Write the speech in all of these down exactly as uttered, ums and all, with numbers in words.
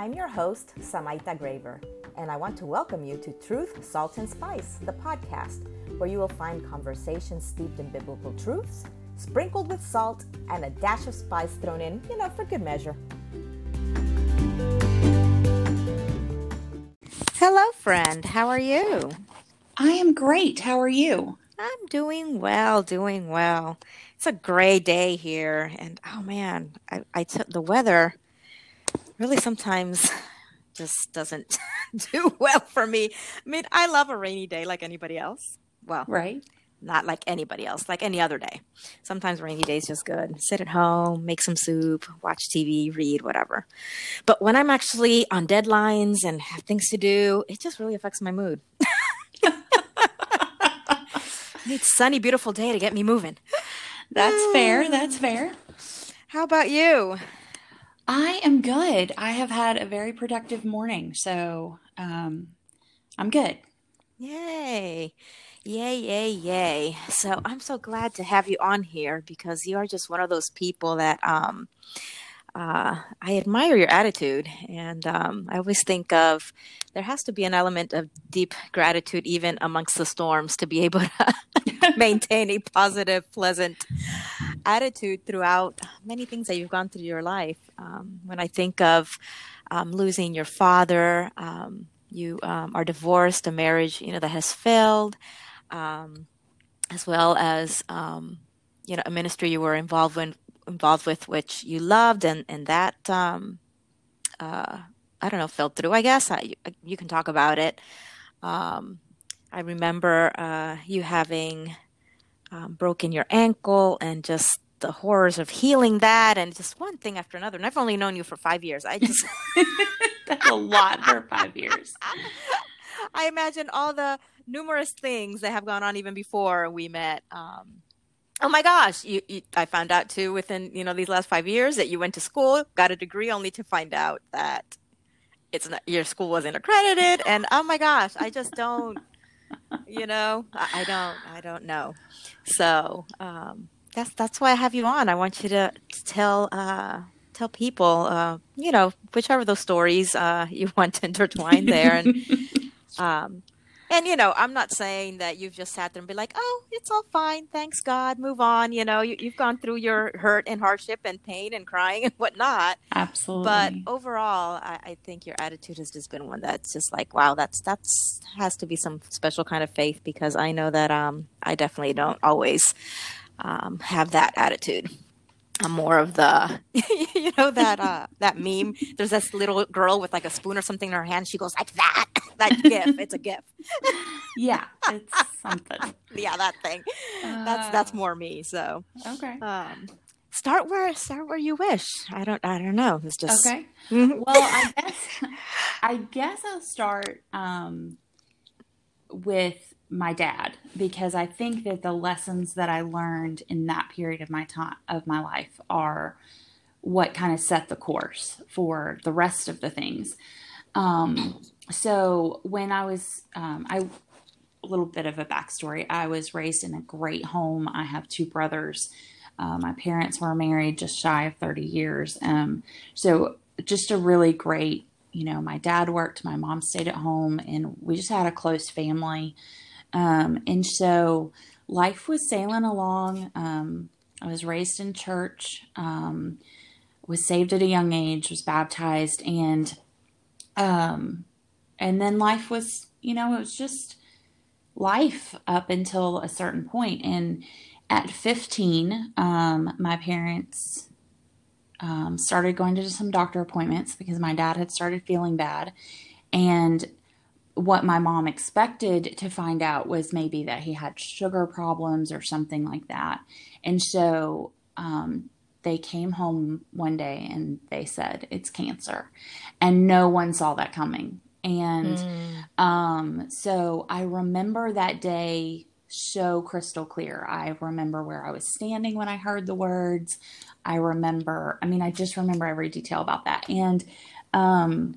I'm your host, Samaita Graver, and I want to welcome you to Truth, Salt, and Spice, the podcast, where you will find conversations steeped in biblical truths, sprinkled with salt, and a dash of spice thrown in, you know, for good measure. Hello, friend. How are you? I am great. How are you? I'm doing well, doing well. It's a gray day here, and oh man, I, I took the weather really sometimes just doesn't do well for me. I mean, I love a rainy day like anybody else. Well, Right. not like anybody else, like any other day. Sometimes rainy days just good. Sit at home, make some soup, watch T V, read, whatever. But when I'm actually on deadlines and have things to do, it just really affects my mood. I need sunny, beautiful day to get me moving. That's fair. That's fair. How about you? I am good. I have had a very productive morning, so um, I'm good. Yay. Yay, yay, yay. So I'm so glad to have you on here because you are just one of those people that um, uh, I admire your attitude. And um, I always think of there has to be an element of deep gratitude even amongst the storms to be able to maintain a positive, pleasant attitude throughout many things that you've gone through your life. Um, when I think of um, losing your father, um, you um, are divorced, a marriage, you know, that has failed, um, as well as, um, you know, a ministry you were involved in, involved with, which you loved, and and that, um, uh, I don't know, fell through. I guess I, you can talk about it. Um, I remember uh, you having um, broken your ankle and just the horrors of healing that, and just one thing after another. And I've only known you for five years. I just That's a lot for five years. I imagine all the numerous things that have gone on even before we met. Um, oh my gosh, you, you, I found out too within, you know, these last five years that you went to school, got a degree, only to find out that it's not, your school wasn't accredited. And oh my gosh, I just don't, you know, I, I don't, I don't know. So um, that's that's why I have you on. I want you to, to tell. Uh, tell people, uh, you know, whichever of those stories uh, you want to intertwine there. And Um, and you know, I'm not saying that you've just sat there and be like, "Oh, it's all fine, thanks God, move on." You know, you, you've gone through your hurt and hardship and pain and crying and whatnot. But Absolutely. overall, I, I think your attitude has just been one that's just like, wow, that's that's has to be some special kind of faith because I know that um, I definitely don't always um, have that attitude. I'm more of the, you know, that uh, that meme. There's this little girl with like a spoon or something in her hand. She goes like that. That gif. It's a gif. Yeah, it's something. Yeah, that thing. That's that's more me. So, Okay. um, start where start where you wish. I don't I don't know. It's just Okay. Mhm. Well, I guess I guess I'll start um, with my dad because I think that the lessons that I learned in that period of my time of my life are what kind of set the course for the rest of the things. Um, so when I was, um, I a little bit of a backstory. I was raised in a great home. I have two brothers. Uh, my parents were married just shy of thirty years. Um, so just a really great, you know, my dad worked, my mom stayed at home, and we just had a close family. Um, and so life was sailing along. Um, I was raised in church, um, was saved at a young age, was baptized, and um, and then life was, you know, it was just life up until a certain point. And at fifteen, um, my parents um, started going to some doctor appointments because my dad had started feeling bad. And what my mom expected to find out was maybe that he had sugar problems or something like that. And so um, they came home one day and they said, it's cancer. And no one saw that coming. And Mm. um, so I remember that day so crystal clear. I remember where I was standing when I heard the words. I remember, I mean, I just remember every detail about that. And um,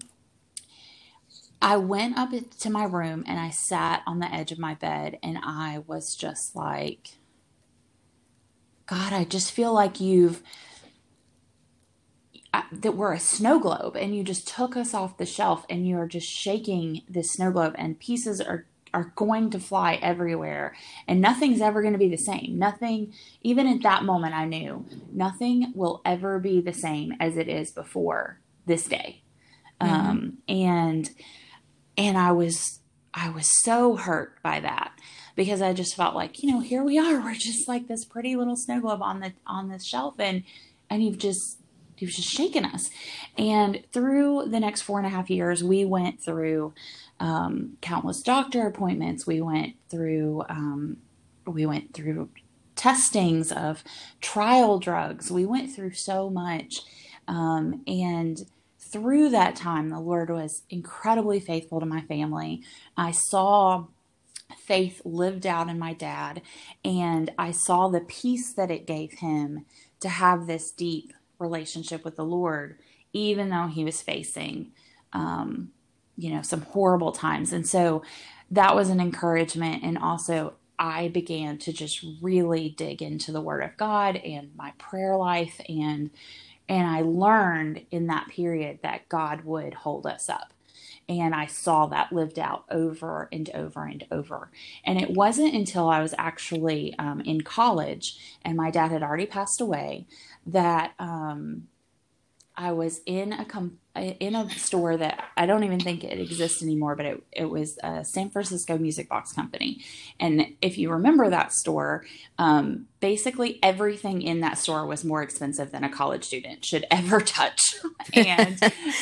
I went up to my room and I sat on the edge of my bed and I was just like, God, I just feel like you've that were a snow globe, and you just took us off the shelf and you're just shaking this snow globe, and pieces are are going to fly everywhere, and nothing's ever going to be the same. Nothing, even at that moment, I knew nothing will ever be the same as it is before this day. Mm-hmm. Um, and and I was I was so hurt by that, because I just felt like, you know, here we are, we're just like this pretty little snow globe on the on this shelf, and and you've just you've just shaken us. And through the next four and a half years, we went through um, countless doctor appointments. We went through um, we went through testings of trial drugs. We went through so much, um, and through that time, the Lord was incredibly faithful to my family. I saw faith lived out in my dad, and I saw the peace that it gave him to have this deep relationship with the Lord, even though he was facing, um, you know, some horrible times. And so that was an encouragement. And also, I began to just really dig into the Word of God and my prayer life, and and I learned in that period that God would hold us up. And I saw that lived out over and over and over. And it wasn't until I was actually um, in college, and my dad had already passed away, that um, I was in a com- in a store that I don't even think it exists anymore, but it, it was a San Francisco music box company. And if you remember that store, um, basically everything in that store was more expensive than a college student should ever touch. And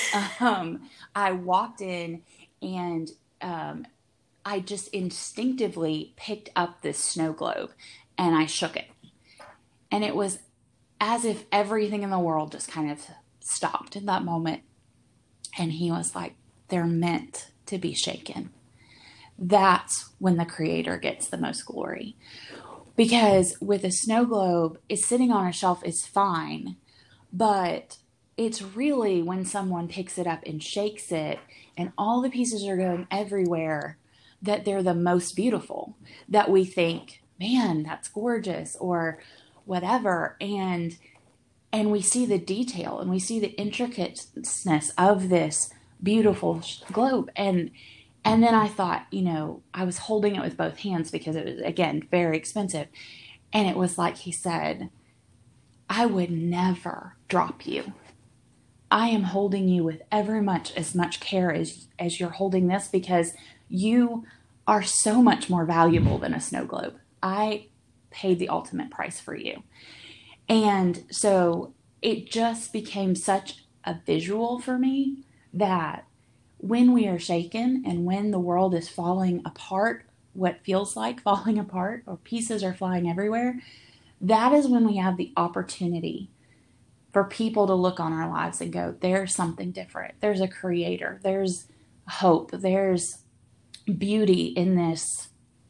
um, I walked in, and um, I just instinctively picked up this snow globe, and I shook it. And it was as if everything in the world just kind of stopped in that moment. And he was like, they're meant to be shaken. That's when the Creator gets the most glory. Because with a snow globe, it's sitting on a shelf is fine, but it's really when someone picks it up and shakes it, and all the pieces are going everywhere, that they're the most beautiful, that we think, man, that's gorgeous, or whatever. And And we see the detail, and we see the intricateness of this beautiful globe. And and then I thought, you know, I was holding it with both hands because it was, again, very expensive. And it was like he said, I would never drop you. I am holding you with every much as much care as, as you're holding this, because you are so much more valuable than a snow globe. I paid the ultimate price for you. And so it just became such a visual for me that when we are shaken and when the world is falling apart, what feels like falling apart, or pieces are flying everywhere, that is when we have the opportunity for people to look on our lives and go, there's something different. There's a Creator. There's hope. There's beauty in this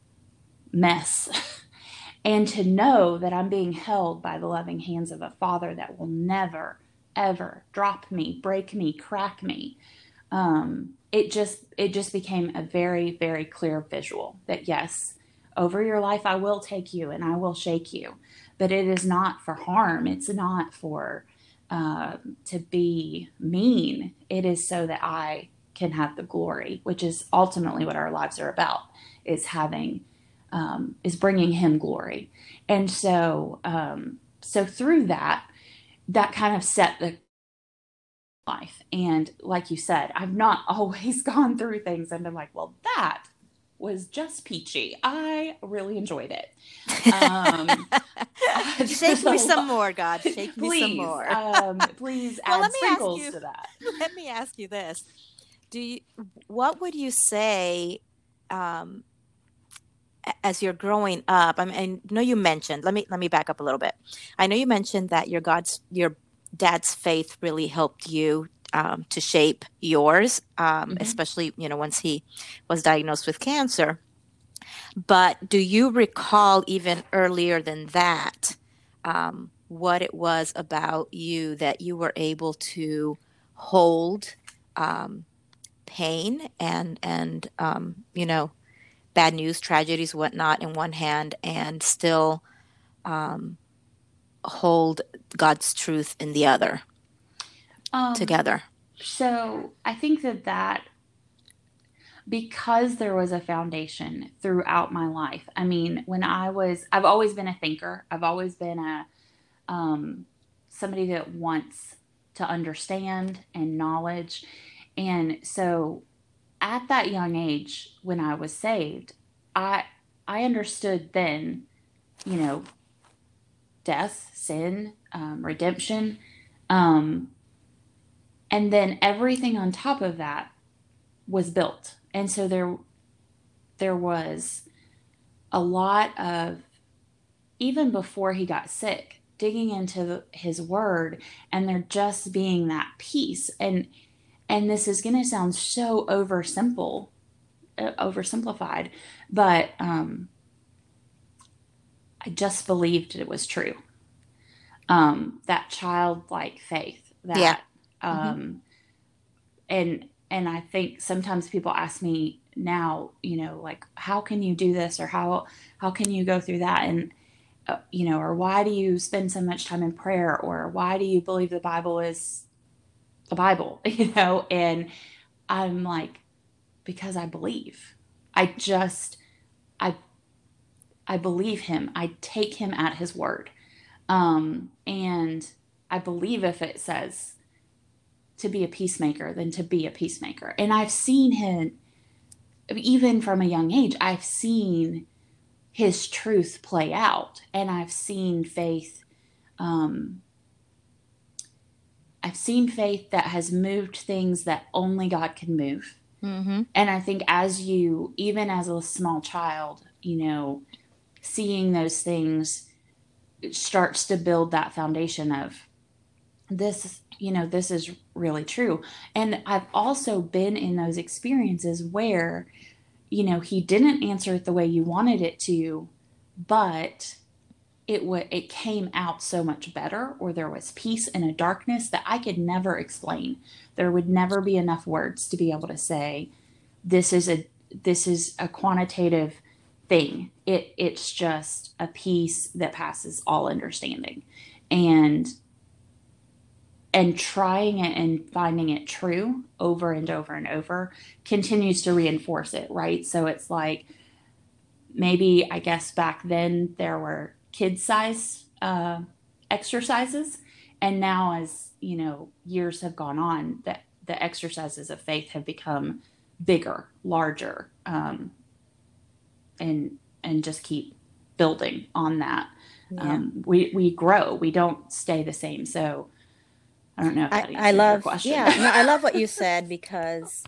mess. And to know that I'm being held by the loving hands of a Father that will never, ever drop me, break me, crack me. Um, it just it just became a very, very clear visual that, yes, over your life I will take you and I will shake you. But it is not for harm. It's not for uh, to be mean. It is so that I can have the glory, which is ultimately what our lives are about, is having Um, is bringing Him glory. And so, um, so through that, that kind of set the life. And like you said, I've not always gone through things and been like, well, that was just peachy. I really enjoyed it. Um, Shake me some more, God. Shake please, me some more. um, please add well, sprinkles you, to that. Let me ask you this. Do you, what would you say, um, as you're growing up? I mean, I know you mentioned, let me let me back up a little bit. I know you mentioned that your God's your dad's faith really helped you um, to shape yours, um, mm-hmm. especially, you know, once he was diagnosed with cancer. But do you recall even earlier than that, um, what it was about you that you were able to hold um, pain and and um, you know, bad news, tragedies, whatnot in one hand, and still um, hold God's truth in the other? Um, together? so I think that that because there was a foundation throughout my life. I mean, when I was, I've always been a thinker. I've always been a um, somebody that wants to understand and knowledge. And so at that young age, when I was saved, I I understood then, you know, death, sin, um, redemption, um, and then everything on top of that was built. And so there there was a lot of, even before he got sick, digging into the, his word, and there just being that peace. And and this is going to sound so oversimple, uh, oversimplified, but um, I just believed it was true. Um, that childlike faith Yeah. that, Hmm. um, and and I think sometimes people ask me now, you know, like, how can you do this, or how how can you go through that, and uh, you know, or why do you spend so much time in prayer, or why do you believe the Bible is the Bible, you know? And I'm like, because I believe. I just I I believe him. I take him at his word. Um, and I believe if it says to be a peacemaker, then to be a peacemaker. And I've seen him, even from a young age, I've seen his truth play out. And I've seen faith, um, I've seen faith that has moved things that only God can move. Hmm. And I think as you, even as a small child, you know, seeing those things, it starts to build that foundation of this, you know, this is really true. And I've also been in those experiences where, you know, he didn't answer it the way you wanted it to, but it w- it came out so much better, or there was peace in a darkness that I could never explain. There would never be enough words to be able to say this is a this is a quantitative thing. It it's just a peace that passes all understanding. And and trying it and finding it true over and over and over continues to reinforce it, right? So it's like, maybe, I guess back then there were kid size uh, exercises, and now, as you know, years have gone on, that the exercises of faith have become bigger, larger, um, and and just keep building on that. Yeah. Um, we we grow, we don't stay the same. So I don't know if I, that I answers your love, question. yeah, no, I love what you said because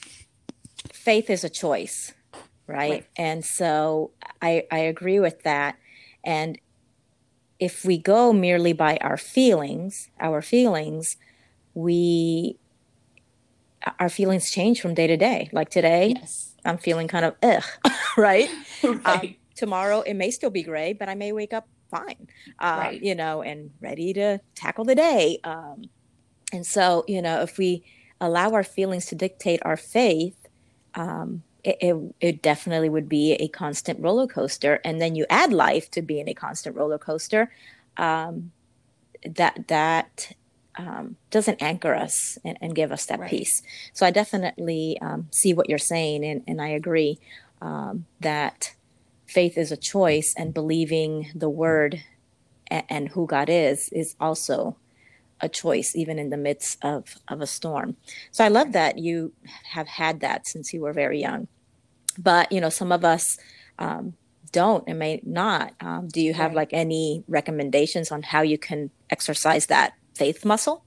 faith is a choice, right? Right. And so I I agree with that. And if we go merely by our feelings, our feelings, we our feelings change from day to day. Like today, Yes. I'm feeling kind of ugh, right? Um, Right. tomorrow it may still be gray, but I may wake up fine, um, Right. you know, and ready to tackle the day. Um, and so, you know, if we allow our feelings to dictate our faith, um, it, it, it definitely would be a constant roller coaster. And then you add life to being a constant roller coaster. Um, that that um, doesn't anchor us and, and give us that Right. peace. So I definitely um, see what you're saying, and, and I agree um, that faith is a choice, and believing the word and, and who God is is also a choice, even in the midst of, of a storm. So I love Right. that you have had that since you were very young. But, you know, some of us um, don't and may not. Um, do you have Right. like any recommendations on how you can exercise that faith muscle?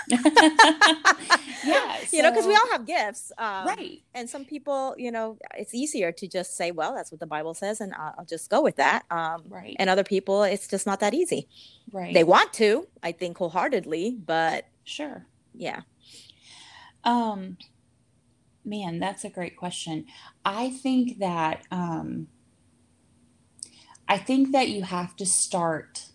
Yeah. You know, because we So, all have gifts. Um, right. and some people, you know, it's easier to just say, well, that's what the Bible says, and I'll, I'll just go with that. Um, Right. and other people, it's just not that easy. They Right. want to, I think, wholeheartedly, but Sure. yeah. Um, Man, that's a great question. I think that um, I think that you have to start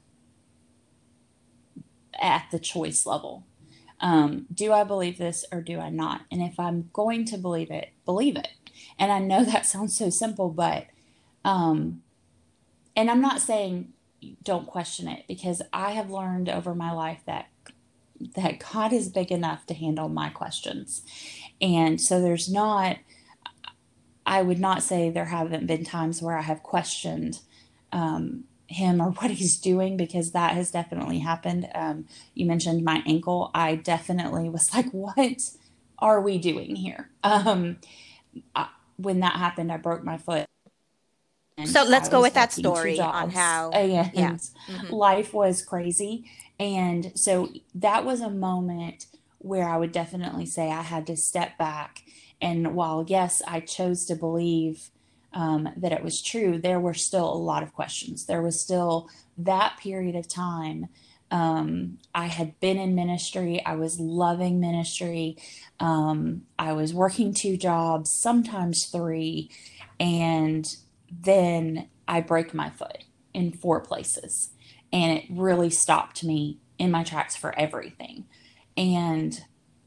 at the choice level. Um, do I believe this or do I not? And if I'm going to believe it, believe it. And I know that sounds so simple, but um, and I'm not saying don't question it, because I have learned over my life that that God is big enough to handle my questions. And so there's not, I would not say there haven't been times where I have questioned um, him or what he's doing, because that has definitely happened. Um, you mentioned my ankle. I definitely was like, what are we doing here? Um, I, when that happened, I broke my foot and So let's I go was with that working two story on jobs how, yeah. and Hmm. life was crazy. And so that was a moment where I would definitely say I had to step back. And while, yes, I chose to believe um, that it was true, there were still a lot of questions. There was still that period of time. Um, I had been in ministry. I was loving ministry. Um, I was working two jobs, sometimes three. And then I break my foot in four places. And it really stopped me in my tracks for everything. And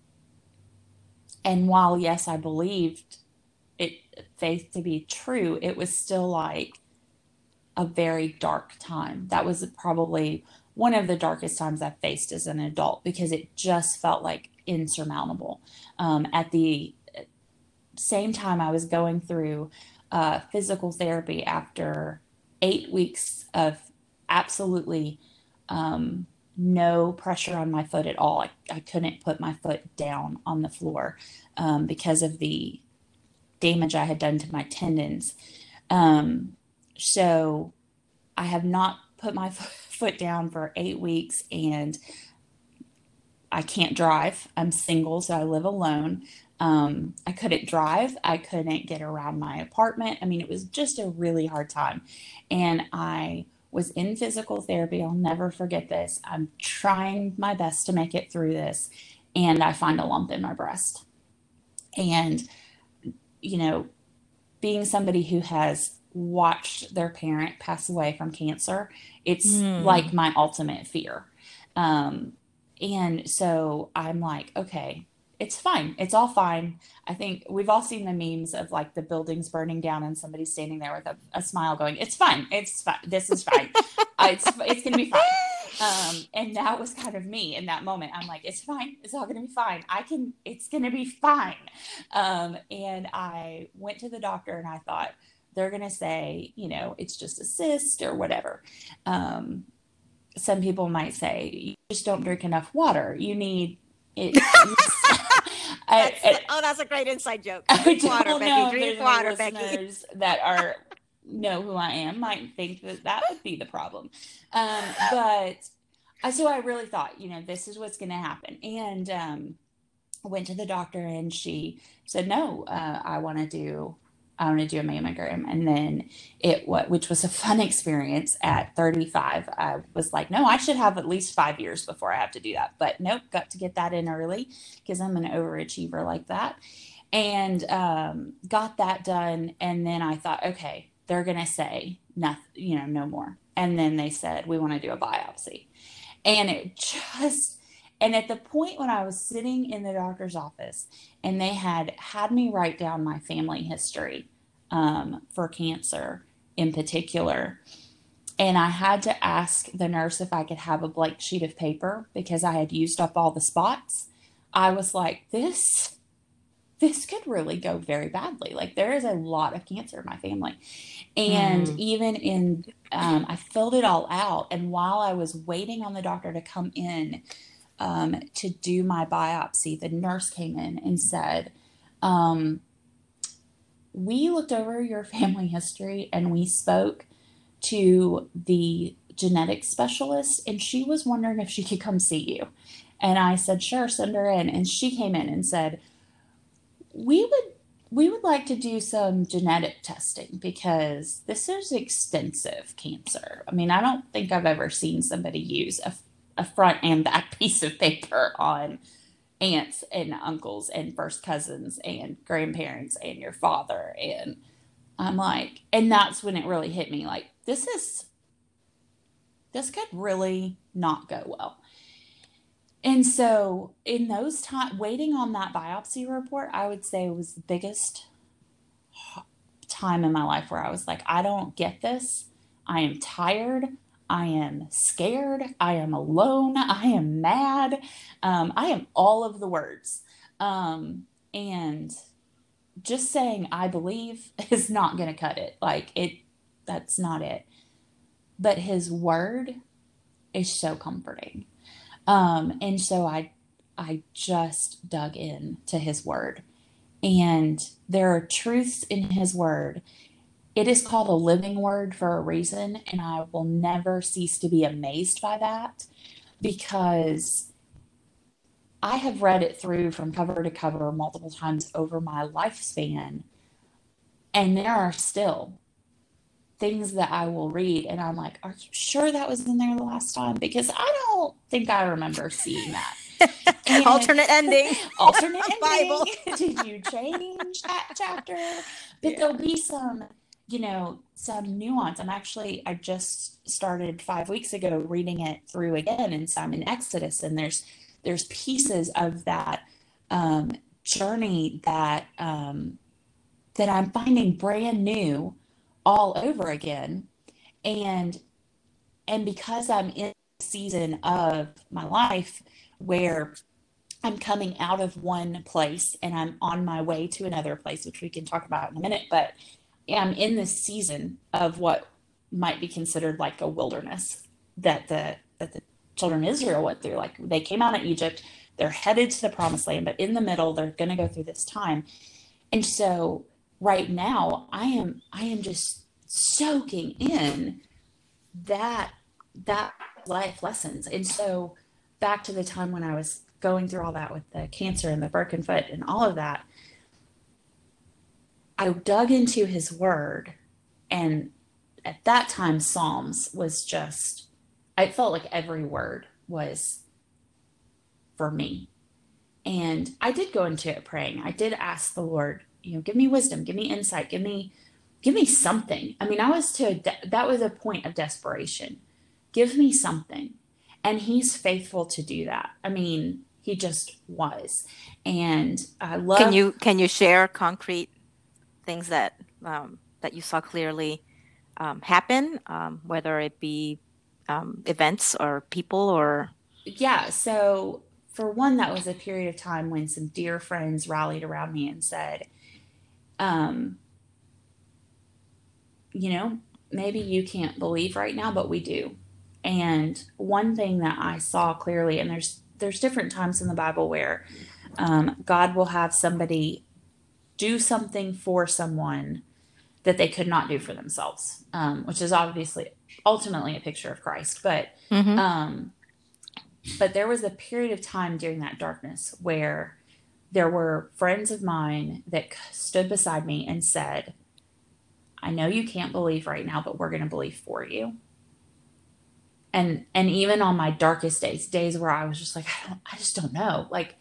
and while yes, I believed it faith to be true, it was still like a very dark time. That was probably one of the darkest times I've faced as an adult, because it just felt like insurmountable. Um, at the same time, I was going through uh, physical therapy after eight weeks of absolutely um, no pressure on my foot at all. I, I couldn't put my foot down on the floor um, because of the damage I had done to my tendons. Um, so I have not put my foot down for eight weeks, and I can't drive. I'm single, so I live alone. Um, I couldn't drive. I couldn't get around my apartment. I mean, it was just a really hard time. And I was in physical therapy. I'll never forget this. I'm trying my best to make it through this. And I find a lump in my breast. And, you know, being somebody who has watched their parent pass away from cancer, it's Mm. like my ultimate fear. Um, and so I'm like, okay, it's fine. It's all fine. I think we've all seen the memes of like the buildings burning down and somebody standing there with a, a smile going, it's fine. It's fine. This is fine. Uh, it's, it's going to be fine. Um, and that was kind of me in that moment. I'm like, it's fine. It's all going to be fine. I can, it's going to be fine. Um, and I went to the doctor and I thought, they're going to say, you know, it's just a cyst or whatever. Um, some people might say, you just don't drink enough water. You need it. I, That's I, oh, that's a great inside joke. I Drink water, don't Becky. know if there's Drink any water, Becky. listeners that are know who I am, might think that that would be the problem. Um, but I, so I really thought, you know, this is what's going to happen. And um, I went to the doctor and she said, no, uh, I want to do, I want to do a mammogram. And then it, what, which was a fun experience at thirty-five. I was like, no, I should have at least five years before I have to do that. But nope, got to get that in early because I'm an overachiever like that. And um, got that done. And then I thought, okay, they're going to say nothing, you know, no more. And then they said, we want to do a biopsy. And it just, and at the point when I was sitting in the doctor's office and they had had me write down my family history um, for cancer in particular, and I had to ask the nurse if I could have a blank sheet of paper because I had used up all the spots, I was like, this this could really go very badly. Like there is a lot of cancer in my family. And Mm. even in, um, I filled it all out. And while I was waiting on the doctor to come in um, to do my biopsy, the nurse came in and said, um, we looked over your family history and we spoke to the genetic specialist, and she was wondering if she could come see you. And I said, sure, send her in. And she came in and said, we would we would like to do some genetic testing because this is extensive cancer. I mean, I don't think I've ever seen somebody use a, a front and back piece of paper on aunts and uncles and first cousins and grandparents and your father. And I'm like, and that's when it really hit me like, this is, this could really not go well. And so, in those time, waiting on that biopsy report, I would say was the biggest time in my life where I was like, I don't get this. I am tired. I am scared. I am alone. I am mad. Um, I am all of the words. Um, and just saying I believe is not going to cut it. Like it, that's not it. But his word is so comforting. Um, and so I, I just dug in to his word, and there are truths in his word. It is called a living word for a reason, and I will never cease to be amazed by that, because I have read it through from cover to cover multiple times over my lifespan, and there are still things that I will read and I'm like, are you sure that was in there the last time? Because I don't think I remember seeing that. And alternate ending. alternate Bible. ending. Did you change that chapter? But Yeah. there'll be some, you know, some nuance. I'm actually, I just started five weeks ago reading it through again, and so I'm in Exodus, and there's there's pieces of that um, journey that um, that I'm finding brand new all over again. And and because I'm in a season of my life where I'm coming out of one place and I'm on my way to another place, which we can talk about in a minute, but I'm in this season of what might be considered like a wilderness that the that the children of Israel went through. Like they came out of Egypt, they're headed to the promised land, but in the middle they're going to go through this time. And so right now I am I am just soaking in that that life lessons. And so back to the time when I was going through all that with the cancer and the broken foot and all of that, I dug into his word, and at that time Psalms was just, I felt like every word was for me. And I did go into it praying. I did ask the Lord, you know, give me wisdom, give me insight, give me give me something. I mean, I was to de- that was a point of desperation. Give me something. And he's faithful to do that. I mean, he just was. And I Can love, you can you share concrete things that um, that you saw clearly um, happen, um, whether it be um, events or people or yeah. So for one, that was a period of time when some dear friends rallied around me and said, um, you know, maybe you can't believe right now, but we do. And one thing that I saw clearly, and there's there's different times in the Bible where um, God will have somebody do something for someone that they could not do for themselves, um, which is obviously ultimately a picture of Christ. But mm-hmm. um, but there was a period of time during that darkness where there were friends of mine that stood beside me and said, I know you can't believe right now, but we're going to believe for you. And and even on my darkest days, days where I was just like, I don't, I just don't know. Like,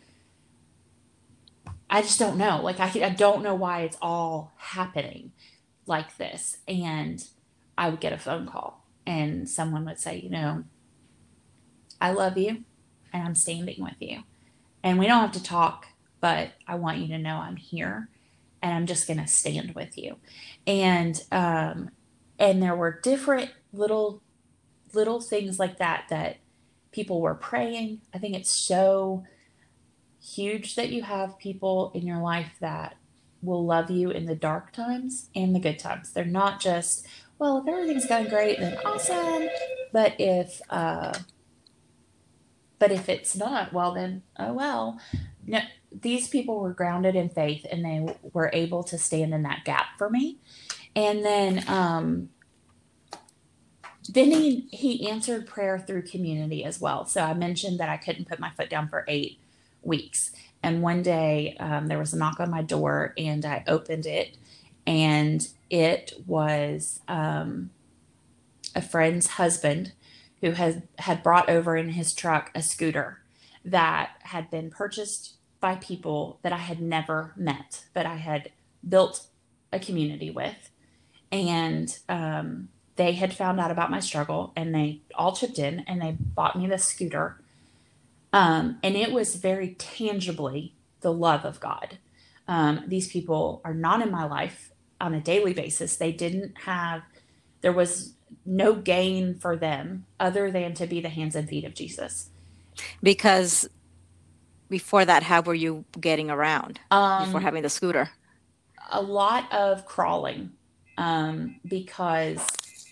I just don't know. Like, I, I don't know why it's all happening like this. And I would get a phone call and someone would say, you know, I love you and I'm standing with you. And we don't have to talk, but I want you to know I'm here and I'm just going to stand with you. And, um, and there were different little, little things like that, that people were praying. I think it's so huge that you have people in your life that will love you in the dark times and the good times. They're not just, well, if everything's going great, then awesome. But if, uh, but if it's not, well, then, oh, well. No, these people were grounded in faith and they were able to stand in that gap for me. And then, um, then he, he answered prayer through community as well. So I mentioned that I couldn't put my foot down for eight weeks. And one day um, there was a knock on my door and I opened it, and it was um, a friend's husband who had, had brought over in his truck a scooter that had been purchased by people that I had never met, but I had built a community with. And um, they had found out about my struggle and they all chipped in and they bought me this scooter. Um, and it was very tangibly the love of God. Um, these people are not in my life on a daily basis. They didn't have, there was no gain for them other than to be the hands and feet of Jesus. Because before that, how were you getting around before Um, having the scooter? a lot of crawling, um, because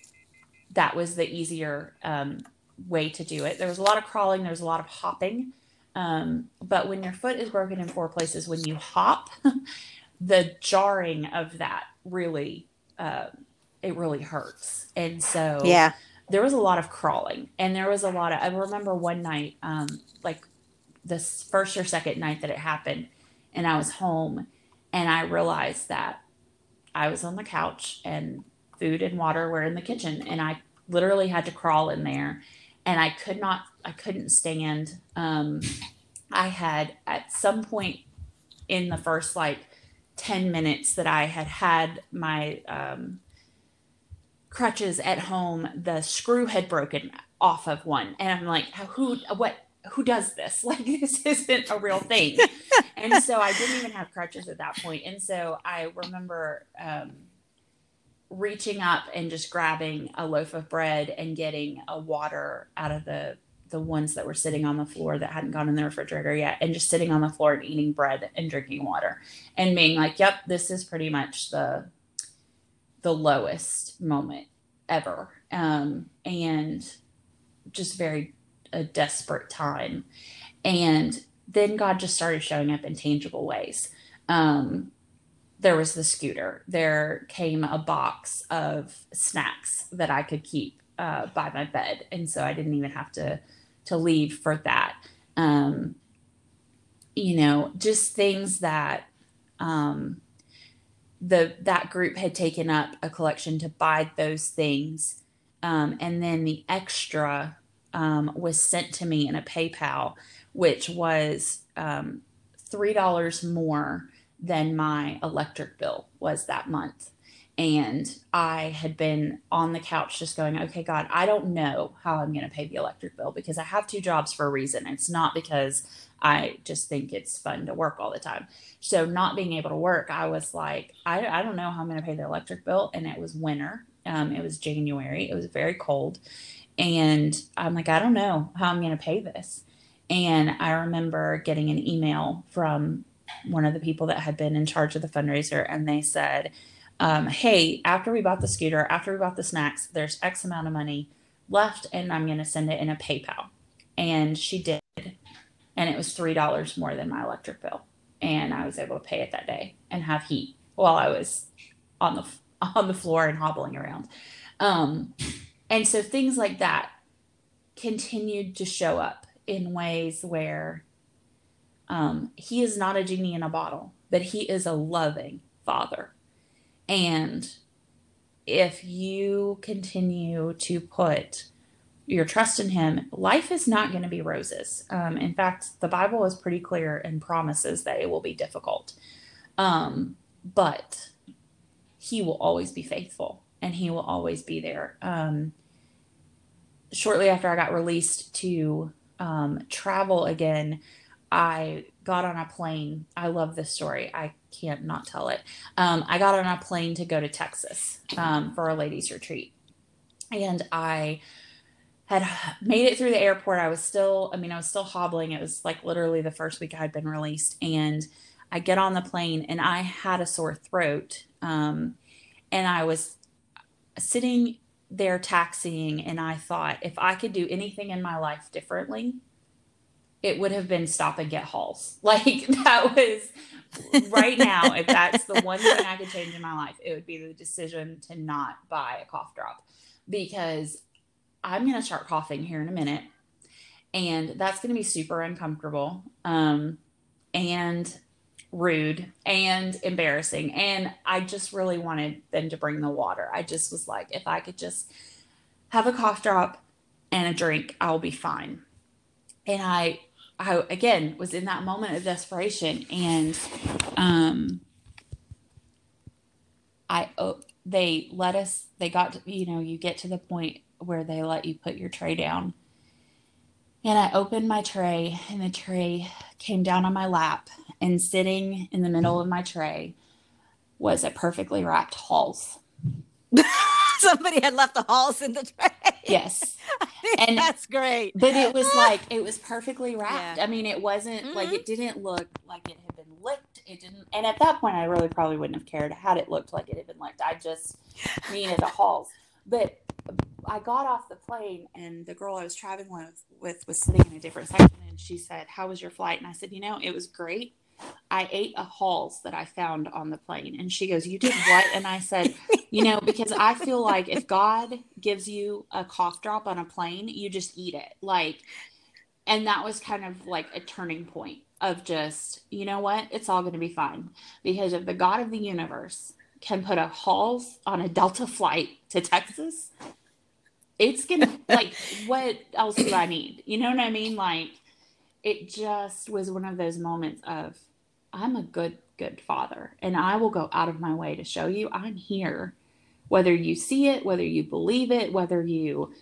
that was the easier um, way to do it. There was a lot of crawling, there was a lot of hopping. Um, but when your foot is broken in four places, when you hop, the jarring of that really, uh, it really hurts. And so Yeah. there was a lot of crawling, and there was a lot of, I remember one night, um, like this first or second night that it happened, and I was home, and I realized that I was on the couch and food and water were in the kitchen, and I literally had to crawl in there, and I could not, I couldn't stand. Um, I had at some point in the first like ten minutes that I had had my um, crutches at home, the screw had broken off of one. And I'm like, who, what, who does this? Like, this isn't a real thing. And so I didn't even have crutches at that point. And so I remember um, reaching up and just grabbing a loaf of bread and getting a water out of the the ones that were sitting on the floor that hadn't gone in the refrigerator yet, and just sitting on the floor and eating bread and drinking water and being like, yep, this is pretty much the the lowest moment ever. Um, and just very a desperate time. And then God just started showing up in tangible ways. Um, there was the scooter. There came a box of snacks that I could keep uh, by my bed. And so I didn't even have to to leave for that. Um, you know, just things that um, the that group had taken up a collection to buy those things, um, and then the extra um, was sent to me in a PayPal, which was um, three dollars more than my electric bill was that month. And I had been on the couch just going, okay, God, I don't know how I'm going to pay the electric bill, because I have two jobs for a reason. It's not because I just think it's fun to work all the time. So not being able to work, I was like, I, I don't know how I'm going to pay the electric bill. And it was winter. Um, it was January. It was very cold. And I'm like, I don't know how I'm going to pay this. And I remember getting an email from one of the people that had been in charge of the fundraiser. And they said, um, hey, after we bought the scooter, after we bought the snacks, there's X amount of money left, and I'm going to send it in a PayPal. And she did. And it was three dollars more than my electric bill. And I was able to pay it that day and have heat while I was on the, on the floor and hobbling around. Um, and so things like that continued to show up in ways where um, he is not a genie in a bottle, but he is a loving father. And if you continue to put your trust in him, life is not going to be roses. Um, in fact, the Bible is pretty clear and promises that it will be difficult. Um, but he will always be faithful, and he will always be there. Um, shortly after I got released to um, travel again, I got on a plane. I love this story. I can't not tell it. Um, I got on a plane to go to Texas um, for a ladies' retreat. And I had made it through the airport. I was still, I mean, I was still hobbling. It was like literally the first week I had been released. And I get on the plane, and I had a sore throat. Um, and I was sitting there taxiing, and I thought, if I could do anything in my life differently, it would have been stop and get Halls. Like, that was right now. If that's the one thing I could change in my life, it would be the decision to not buy a cough drop, because I'm going to start coughing here in a minute, and that's going to be super uncomfortable, um, and rude and embarrassing. And I just really wanted them to bring the water. I just was like, if I could just have a cough drop and a drink, I'll be fine. And I, I again was in that moment of desperation, and um, I oh, they let us. They got to, you know, you get to the point where they let you put your tray down, and I opened my tray, and the tray came down on my lap, and sitting in the middle of my tray was a perfectly wrapped Halls. Somebody had left the halls in the tray. Yes. I think And that's great. but it was like it was perfectly wrapped. Yeah. I mean, it wasn't like Mm-hmm. it didn't look like it had been licked. It didn't. And at that point, I really probably wouldn't have cared had it looked like it had been licked. I just needed the halls. But I got off the plane, and the girl I was traveling with, with was sitting in a different section, and she said, "How was your flight?" And I said, "You know, it was great. I ate a Halls that I found on the plane." And she goes, "You did what?" And I said, "You know, because I feel like if God gives you a cough drop on a plane, you just eat it." Like, and that was kind of like a turning point of just, you know what? It's all going to be fine. Because if the God of the universe can put a Halls on a Delta flight to Texas, it's going to, like, what else do I need? You know what I mean? Like, it just was one of those moments of, I'm a good, good father, and I will go out of my way to show you I'm here. Whether you see it, whether you believe it, whether you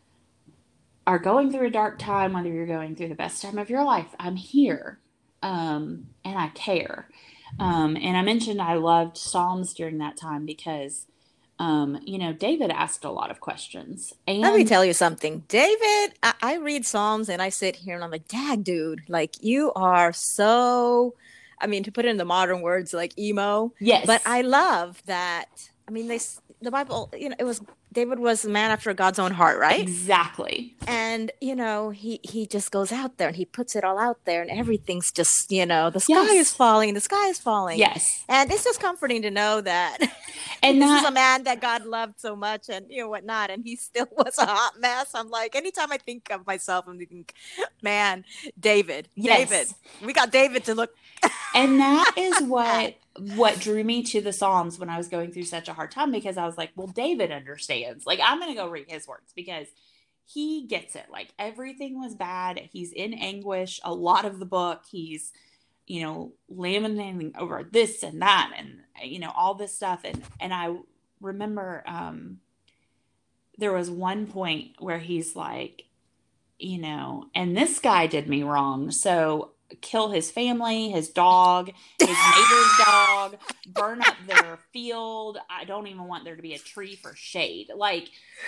are going through a dark time, whether you're going through the best time of your life, I'm here. Um, and I care. Um, and I mentioned I loved Psalms during that time because, um, you know, David asked a lot of questions. Let me And tell you something, David. I, I read Psalms and I sit here and I'm like, "Dag, dude, like you are so." I mean, to put it in the modern words, like emo. But yes, I love that. I mean, they the Bible. You know, it was David was a man after God's own heart, right? exactly. And you know he he just goes out there and he puts it all out there and everything's just, you know the sky is Yes, falling, the sky is falling, yes. and it's just comforting to know that And this is that, a man that God loved so much, and you know whatnot, and he still was a hot mess. I'm like, anytime I think of myself, I'm thinking, man, David, David, yes. we got David to look And that is at. what what drew me to the Psalms when I was going through such a hard time, because I was like, well, David understands. Like, I'm going to go read his words because he gets it. Like, everything was bad. He's in anguish. A lot of the book, he's, you know, lamenting over this and that and, you know, all this stuff. And, and I remember um, there was one point where he's like, you know, and this guy did me wrong. So kill his family, his dog, his neighbor's dog, burn up their field. I don't even want there to be a tree for shade. Like,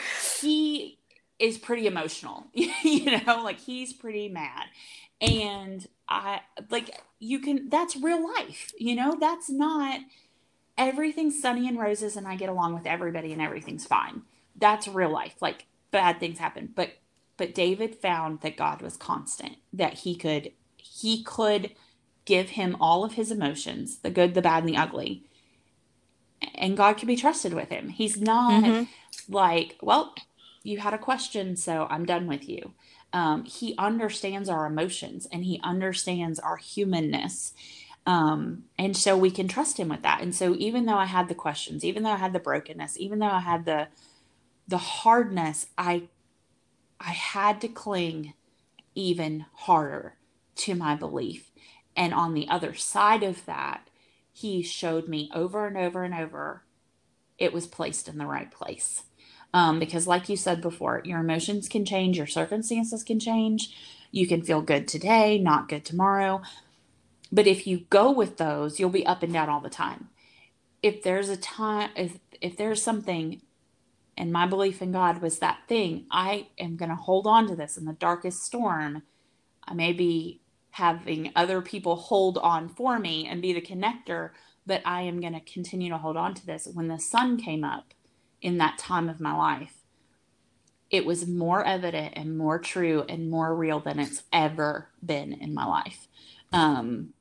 he is pretty emotional, you know, like he's pretty mad. And I, like, you can, that's real life, you know, that's not everything's sunny and roses and I get along with everybody and everything's fine. That's real life. Like, bad things happen. But but David found that God was constant, that he could he could give him all of his emotions, the good, the bad, and the ugly. And God could be trusted with him. He's not Mm-hmm. like, well, you had a question, so I'm done with you. Um, he understands our emotions and he understands our humanness. Um, and so we can trust him with that. And so even though I had the questions, even though I had the brokenness, even though I had the the hardness, I I had to cling even harder to my belief. And on the other side of that, he showed me over and over and over it was placed in the right place. Um, because, like you said before, your emotions can change, your circumstances can change. You can feel good today, not good tomorrow. But if you go with those, you'll be up and down all the time. If there's a time, if, if there's something, and my belief in God was that thing, I am going to hold on to this in the darkest storm. I may be having other people hold on for me and be the connector, but I am going to continue to hold on to this. When the sun came up in that time of my life, it was more evident and more true and more real than it's ever been in my life. Um,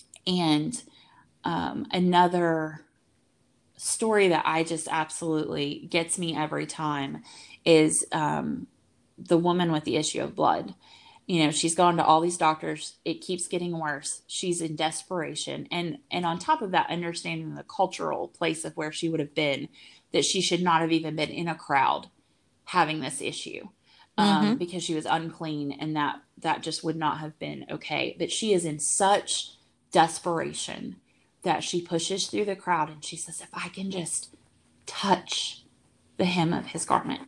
and um, another story that I just absolutely gets me every time is um, the woman with the issue of blood. You know, she's gone to all these doctors. It keeps getting worse. She's in desperation. And and on top of that, understanding the cultural place of where she would have been, that she should not have even been in a crowd having this issue um, Mm-hmm. because she was unclean, and that that just would not have been okay. But she is in such desperation that she pushes through the crowd and she says, if I can just touch the hem of his garment,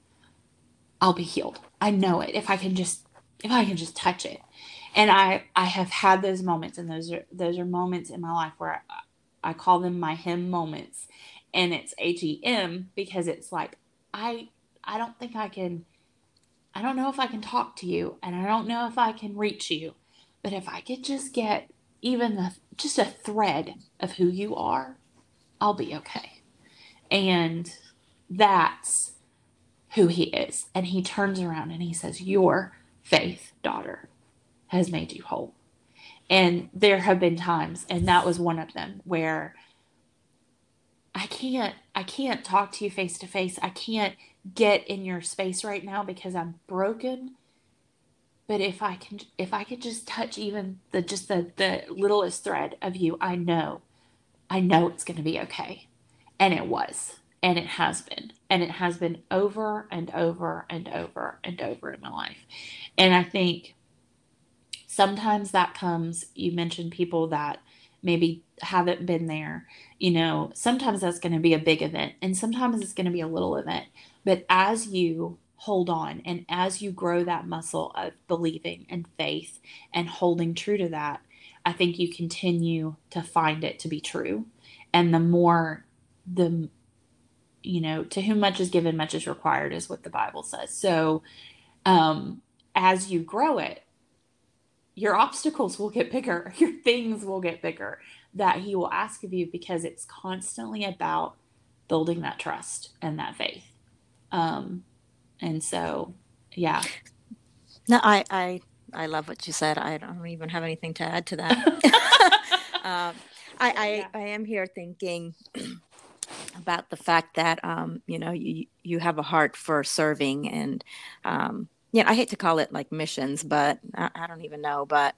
I'll be healed. I know it. If I can just, if I can just touch it. And I, I have had those moments, and those are, those are moments in my life where I, I call them my hem moments. And it's H E M because it's like, I, I don't think I can, I don't know if I can talk to you, and I don't know if I can reach you, but if I could just get even the, just a thread of who you are, I'll be okay. And that's who he is. And he turns around and he says, your faith, daughter, has made you whole. And there have been times, and that was one of them, where I can't I can't talk to you face to face. I can't get in your space right now because I'm broken. But if I can if I could just touch even the just the, the littlest thread of you, I know. I know it's gonna be okay. And it was. And it has been. And it has been over and over and over and over in my life. And I think sometimes that comes, you mentioned people that maybe haven't been there. You know, sometimes that's going to be a big event, and sometimes it's going to be a little event. But as you hold on and as you grow that muscle of believing and faith and holding true to that, I think you continue to find it to be true. And the more, the, you know, to whom much is given, much is required, is what the Bible says. So, um, as you grow it, your obstacles will get bigger, your things will get bigger that he will ask of you, because it's constantly about building that trust and that faith. Um, and so, yeah. No, I, I, I love what you said. I don't even have anything to add to that. um, I, I, Yeah. I am here thinking about the fact that, um, you know, you, you have a heart for serving, and, um, yeah, I hate to call it like missions, but I, I don't even know. But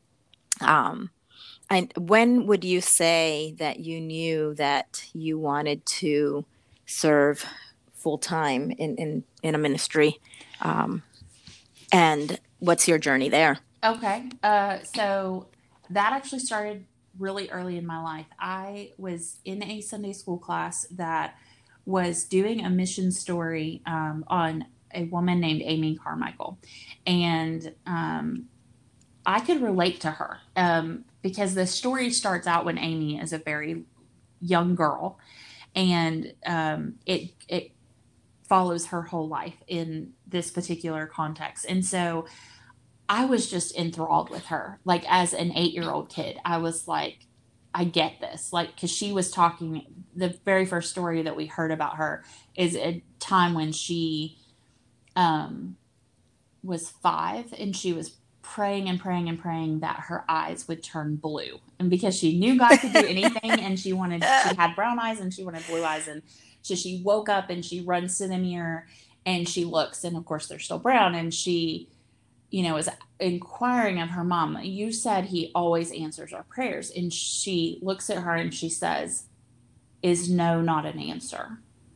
um, I, when would you say that you knew that you wanted to serve full time in, in, in a ministry? Um, and what's your journey there? Okay. Uh, so that actually started really early in my life. I was in a Sunday school class that was doing a mission story um, on a woman named Amy Carmichael. And um, I could relate to her um, because the story starts out when Amy is a very young girl, and um, it, it follows her whole life in this particular context. And so I was just enthralled with her. Like, as an eight year old kid, I was like, I get this. Like, because she was talking, the very first story that we heard about her is a time when she um, was five, and she was praying and praying and praying that her eyes would turn blue. And because she knew God could do anything, and she wanted, she had brown eyes and she wanted blue eyes. And so she woke up and she runs to the mirror and she looks, and of course they're still brown. And she, you know, is inquiring of her mom, you said he always answers our prayers. And she looks at her and she says, is no not an answer?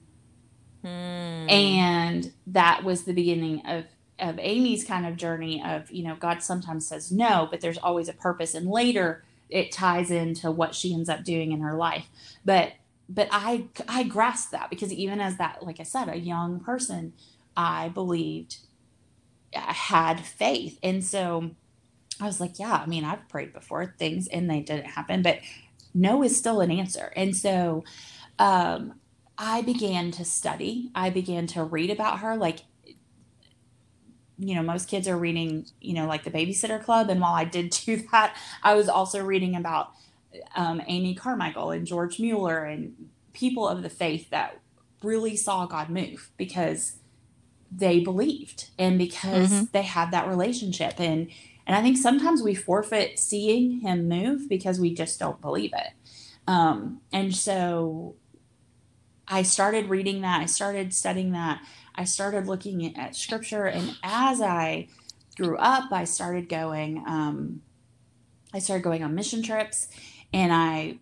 Hmm. And that was the beginning of, of Amy's kind of journey of, you know, God sometimes says no, but there's always a purpose. And later it ties into what she ends up doing in her life. But, but I, I grasped that, because even as that, like I said, a young person, I believed, I had faith. And so I was like, yeah, I mean, I've prayed before things and they didn't happen, but no is still an answer. And so, um, I began to study. I began to read about her. Like, you know, most kids are reading, you know, like the Babysitter Club. And while I did do that, I was also reading about um, Amy Carmichael and George Mueller and people of the faith that really saw God move because they believed and because Mm-hmm. they had that relationship. And, and I think sometimes we forfeit seeing him move because we just don't believe it. Um, and so I started reading that. I started studying that. I started looking at scripture. And as I grew up, I started going, um, I started going on mission trips, and I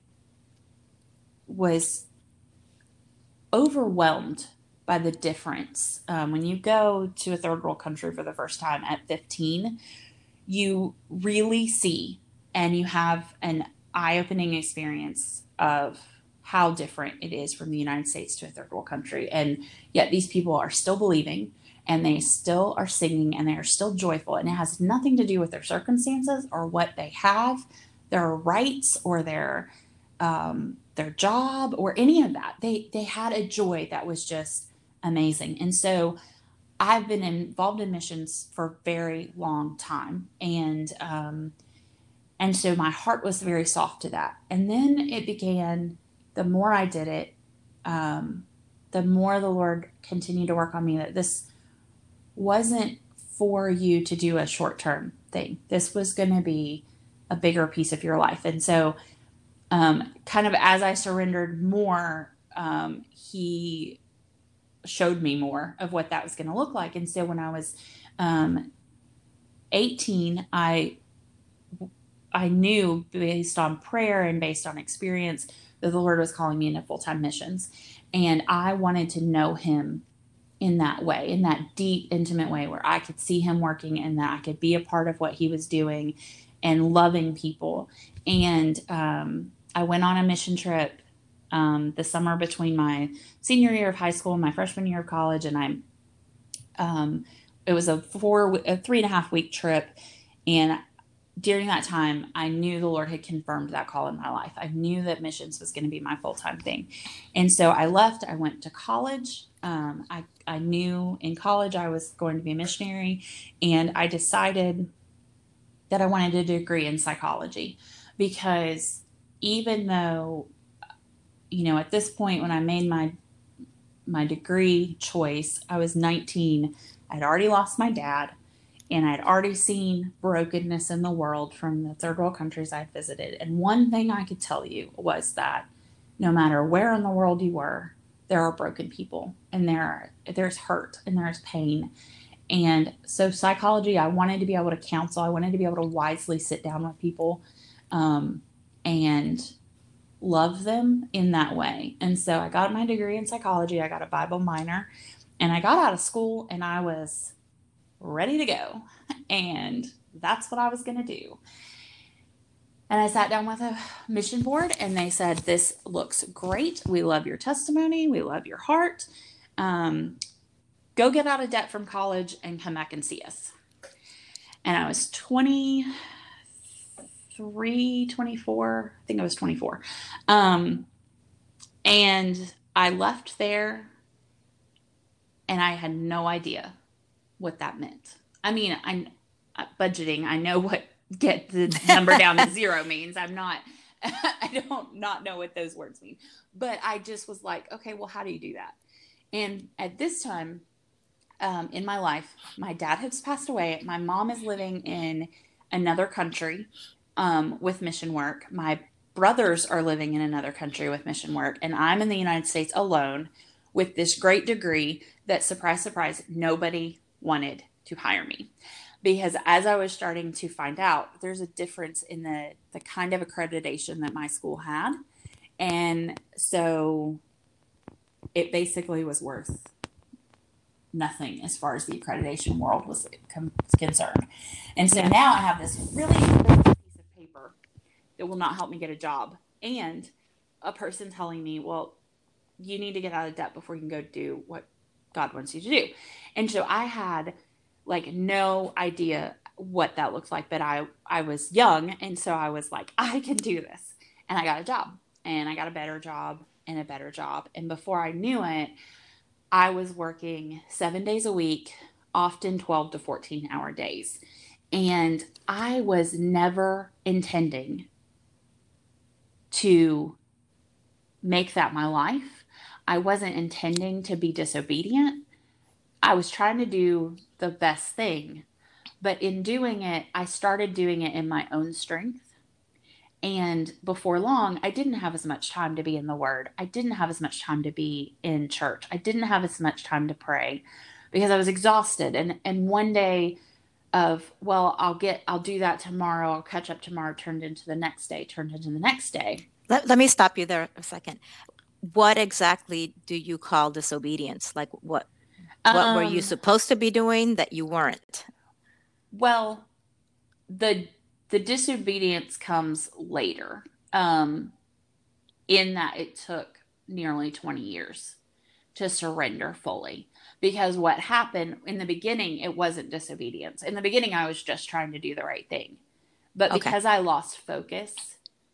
was overwhelmed by the difference. Um, when you go to a third world country for the first time at fifteen, you really see and you have an eye-opening experience of how different it is from the United States to a third world country. And yet these people are still believing, and they still are singing, and they are still joyful. And it has nothing to do with their circumstances or what they have, their rights or their, um, their job or any of that. They they had a joy that was just amazing. And so I've been involved in missions for a very long time, and um, and so my heart was very soft to that. And then it began. The more I did it, um, the more the Lord continued to work on me. That this wasn't for you to do a short term thing. This was going to be a bigger piece of your life. And so, um, kind of as I surrendered more, um, He showed me more of what that was going to look like. And so when I was um, eighteen, I I knew based on prayer and based on experience that the Lord was calling me into full-time missions. And I wanted to know Him in that way, in that deep, intimate way where I could see Him working and that I could be a part of what He was doing and loving people. And um, I went on a mission trip um, the summer between my senior year of high school and my freshman year of college. And I, um, it was a four, a three and a half week trip. And during that time, I knew the Lord had confirmed that call in my life. I knew that missions was going to be my full-time thing. And so I left, I went to college. Um, I, I knew in college I was going to be a missionary, and I decided that I wanted a degree in psychology, because even though, you know, at this point when I made my, my degree choice, I was nineteen, I'd already lost my dad. And I'd already seen brokenness in the world from the third world countries I'd visited. And one thing I could tell you was that no matter where in the world you were, there are broken people, and there are, there's hurt and there's pain. And so psychology, I wanted to be able to counsel. I wanted to be able to wisely sit down with people um, and love them in that way. And so I got my degree in psychology. I got a Bible minor, and I got out of school and I was ready to go. And that's what I was going to do. And I sat down with a mission board, and they said, this looks great. We love your testimony. We love your heart. Um, go get out of debt from college and come back and see us. And I was twenty-three, twenty-four. I think I was twenty-four. Um, and I left there, and I had no idea what that meant. I mean, I'm budgeting. I know what get the number down to zero means. I'm not, I don't not know what those words mean, but I just was like, okay, well, how do you do that? And at this time um, in my life, my dad has passed away. My mom is living in another country um, with mission work. My brothers are living in another country with mission work. And I'm in the United States alone with this great degree that, surprise, surprise, nobody wanted to hire me, because as I was starting to find out, there's a difference in the, the kind of accreditation that my school had. And so it basically was worth nothing as far as the accreditation world was com- concerned. And so now I have this really important piece of paper that will not help me get a job, and a person telling me, well, you need to get out of debt before you can go do what God wants you to do. And so I had like no idea what that looked like, but I, I was young. And so I was like, I can do this. And I got a job, and I got a better job and a better job. And before I knew it, I was working seven days a week, often twelve to fourteen hour days. And I was never intending to make that my life. I wasn't intending to be disobedient. I was trying to do the best thing. But in doing it, I started doing it in my own strength. And before long, I didn't have as much time to be in the Word. I didn't have as much time to be in church. I didn't have as much time to pray because I was exhausted. And, and one day of, well, I'll get, I'll do that tomorrow. I'll catch up tomorrow, turned into the next day, turned into the next day. Let, let me stop you there a second. What exactly do you call disobedience? Like what, what um, were you supposed to be doing that you weren't? Well, the the disobedience comes later, um, in that it took nearly twenty years to surrender fully. Because what happened in the beginning, it wasn't disobedience. In the beginning, I was just trying to do the right thing. But okay. Because I lost focus,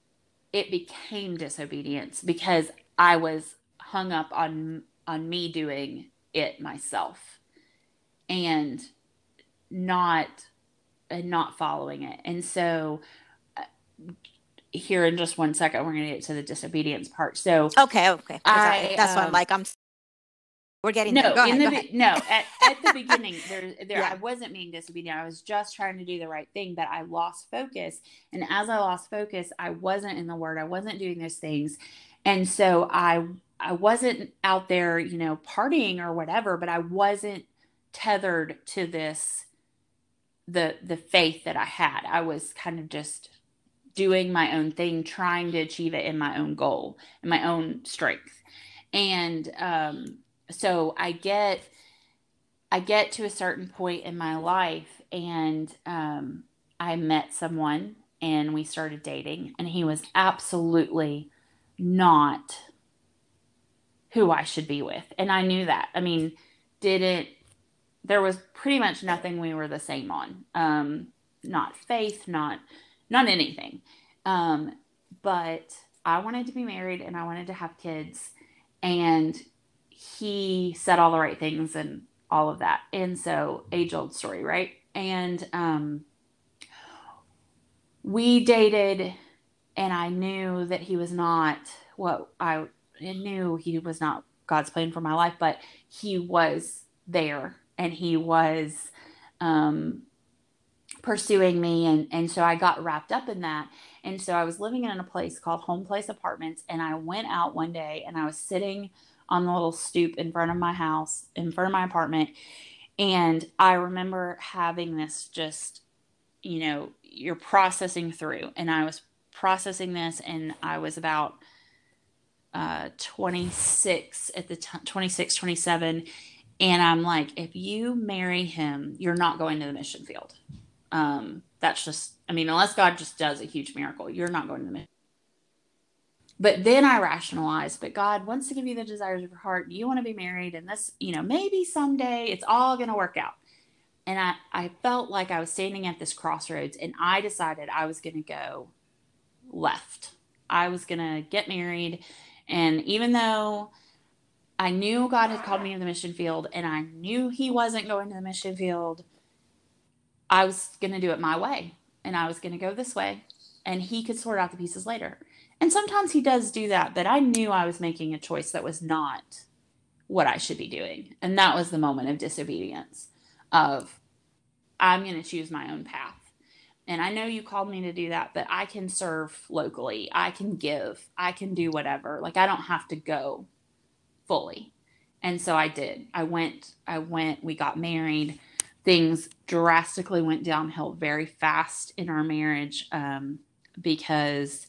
it became disobedience because I was hung up on on me doing it myself and not and not following it. And so uh, here in just one second we're going to get to the disobedience part. So Okay, okay, because I I that's why I'm um like I'm we're getting there. no, Go in ahead, go ahead. the no at, at the beginning there there I Yeah. wasn't being disobedient. I was just trying to do the right thing, but I lost focus. And as I lost focus, I wasn't in the word. I wasn't doing those things. And so I I wasn't out there, you know, partying or whatever, but I wasn't tethered to this the the faith that I had. I was kind of just doing my own thing, trying to achieve it in my own goal, in my own strength. And um, so I get I get to a certain point in my life, and um, I met someone, and we started dating, and he was absolutely not who I should be with, and I knew that. I mean, didn't there was pretty much nothing we were the same on. Um, not faith, not not anything. Um, but I wanted to be married and I wanted to have kids, and he said all the right things and all of that. And so age old story, right? And um, we dated, and I knew that he was not what I, I knew he was not God's plan for my life, but he was there and he was um, pursuing me. And, and so I got wrapped up in that. And so I was living in a place called Home Place Apartments. And I went out one day and I was sitting on the little stoop in front of my house, in front of my apartment. And I remember having this just, you know, you're processing through. And I was processing this, and I was about uh, twenty-six at the time, twenty-six, twenty-seven. And I'm like, if you marry him, you're not going to the mission field. Um, that's just, I mean, unless God just does a huge miracle, you're not going to the mission. But then I rationalized, but God wants to give you the desires of your heart. You want to be married, and this, you know, maybe someday it's all going to work out. And I, I felt like I was standing at this crossroads, and I decided I was going to go left. I was going to get married. And even though I knew God had called me to the mission field and I knew he wasn't going to the mission field, I was going to do it my way. And I was going to go this way. And he could sort out the pieces later. And sometimes he does do that. But I knew I was making a choice that was not what I should be doing. And that was the moment of disobedience of, I'm going to choose my own path. And I know you called me to do that, but I can serve locally. I can give. I can do whatever. Like, I don't have to go fully. And so I did. I went, I went, we got married. Things drastically went downhill very fast in our marriage um, because,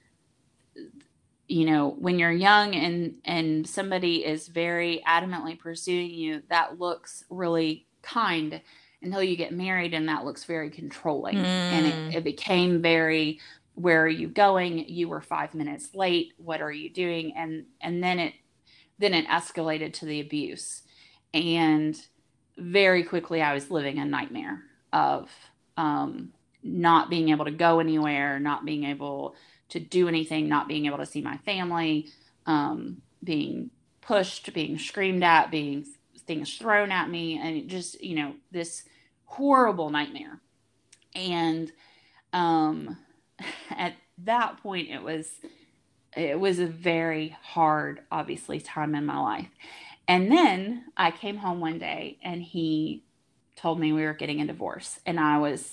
you know, when you're young and, and somebody is very adamantly pursuing you, that looks really kind until you get married, and that looks very controlling. And it, Mm. it became very, where are you going? You were five minutes late. What are you doing? And, and then it, then it escalated to the abuse. And very quickly I was living a nightmare of um, not being able to go anywhere, not being able to do anything, not being able to see my family, um, being pushed, being screamed at, being things thrown at me, and just, you know, this horrible nightmare. And um, at that point, it was it was a very hard, obviously, time in my life. And then I came home one day, and he told me we were getting a divorce, and I was.